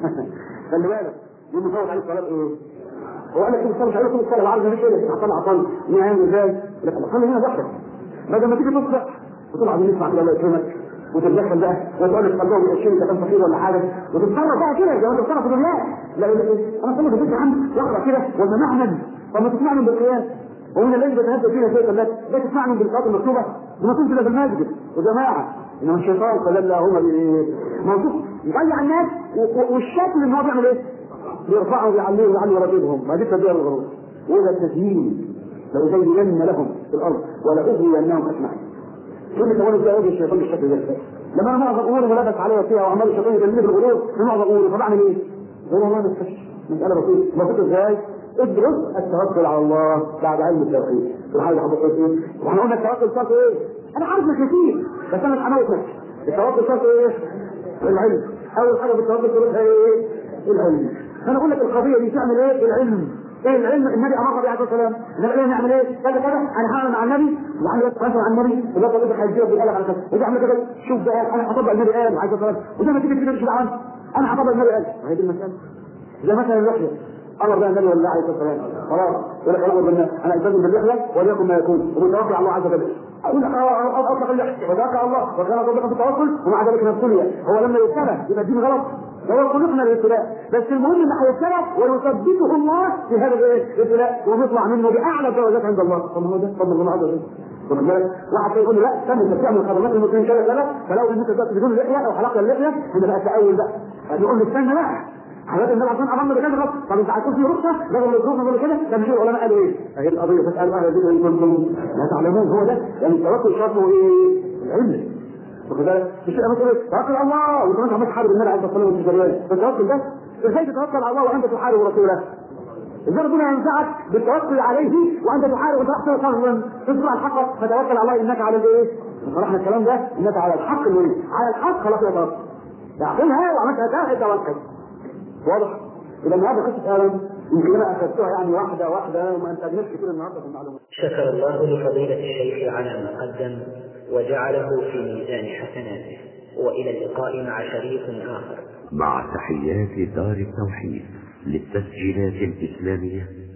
خلي بالك لانه فوت عليه الصلاه ايه؟ هو قال لك كده مش هيقول لك الصلاه العرض مش كده هطلع عطل نعمل ازاي؟ لكن خلي هنا ضحك بدل ما تيجي تصبح وتطلع بنسمع كده الله يكرمك وتتدخل بقى وتقول لك قلبهم يقشين كلام فقير ولا حاجه وتتصرف بقى كده زي ما انت بتصرف في الدنيا. لا يقول لك ايه؟ انا صلي في البيت يا عم واقرا كده ولا نعمل. طب ما تسمعني بالقيام ومن الذي بتهدى فينا شيء الله لا تسمعني بالصلاه المكتوبه وما كنت كده في المسجد وجماعه انما الشيطان فللهما موجود يضيع الناس والشكل ان هو بيعمل ايه؟ بيرفعهم ويعليهم ويعلي راتبهم. ما دي تدبير الغرور. وده التزيين لو زينا لهم في الارض ولا اغويناهم اجمعين. كل كمان ازاي يجي الشيطان بالشكل ده؟ لما انا معظم اموري ملابس عليا فيها وعمال الشيطان يجنبني بالغرور في معظم اموري فبعمل ايه؟ غير والله ما تفش مساله بسيطه. بسيطه ازاي؟ ادرس التوكل على الله بعد علم التوحيد. الحاجه حضرتك ايه؟ واحنا قلنا التوكل شرط ايه؟ انا عارف انك كتير بس انا مش هموت نفسي. التوكل شرط ايه؟ العلم. اول حاجه في التوكل شرطها ايه؟ العلم. انا اقول لك القضيه دي تعمل ايه؟ العلم. ايه العلم؟ النبي امر به عليه الصلاه والسلام. النبي نعمل ايه؟ كذا انا هعمل مع النبي وعلي يتواصل مع النبي ولا تقول هيجيب بالقلم على كذا وده عمل كده شوف بقى انا هطبق النبي قال عليه الصلاه والسلام وده ما تيجي تمشي عنه انا هطبق النبي قال. هي دي المساله. زي مثلا اللحيه امر بها النبي ولا عليه الصلاه والسلام خلاص يقول لك امر بالله انا التزم باللحيه وليكن ما يكون وبالتوكل على الله عز وجل. اقول لك اطلق اللحيه وتوكل على الله وكان صديقا في التوكل ومع ذلك نبتلي. هو لما يبتلى يبقى الدين غلط. هو خلقنا للابتلاء بس المهم ان هيبتلى ويثبته الله في هذا الابتلاء ويطلع منه باعلى الدرجات عند الله. طب هو ده فضل الله عز وجل. واحد يقول لي لا استنى انت بتعمل خدمات المسلمين كذا فلو انك دلوقتي بدون لحيه او حلقت اللحيه هنا بقى تاول بقى. يقول لي استنى بقى حضرتك النبي عشان امرنا بكذا غلط. طب انت هتكون في رخصه ده ولا الظروف ولا كده ده مش العلماء قالوا ايه؟ هي القضيه تسال اهل الذكر ان كنتم لا تعلمون. هو ده يعني التوكل شرطه ايه؟ العلم. وكذلك مش مثلا توكل على الله وانت عمال تحارب النبي عليه الصلاه والسلام والتجاريات. التوكل ده ازاي تتوكل على الله وانت تحارب رسوله؟ إذا ربنا ينفعك بالتوكل عليه وأنت تحارب وتحصل صبرا تصبر على الحق فتوكل على الله إنك على الإيه؟ شرحنا الكلام ده إنك على الحق المريد على الحق خلاص يا رب تعقلها وعملتها ده توكل واضح؟ إذا النهارده قصة آدم يمكن أنا أخذتها يعني واحدة وما أنتجناش كتير النهارده في المعلومات. شكر الله لفضيلة الشيخ على ما قدم وجعله في ميزان حسناته، وإلى اللقاء مع شريط آخر. مع تحيات دار التوحيد للتسجيلات الإسلامية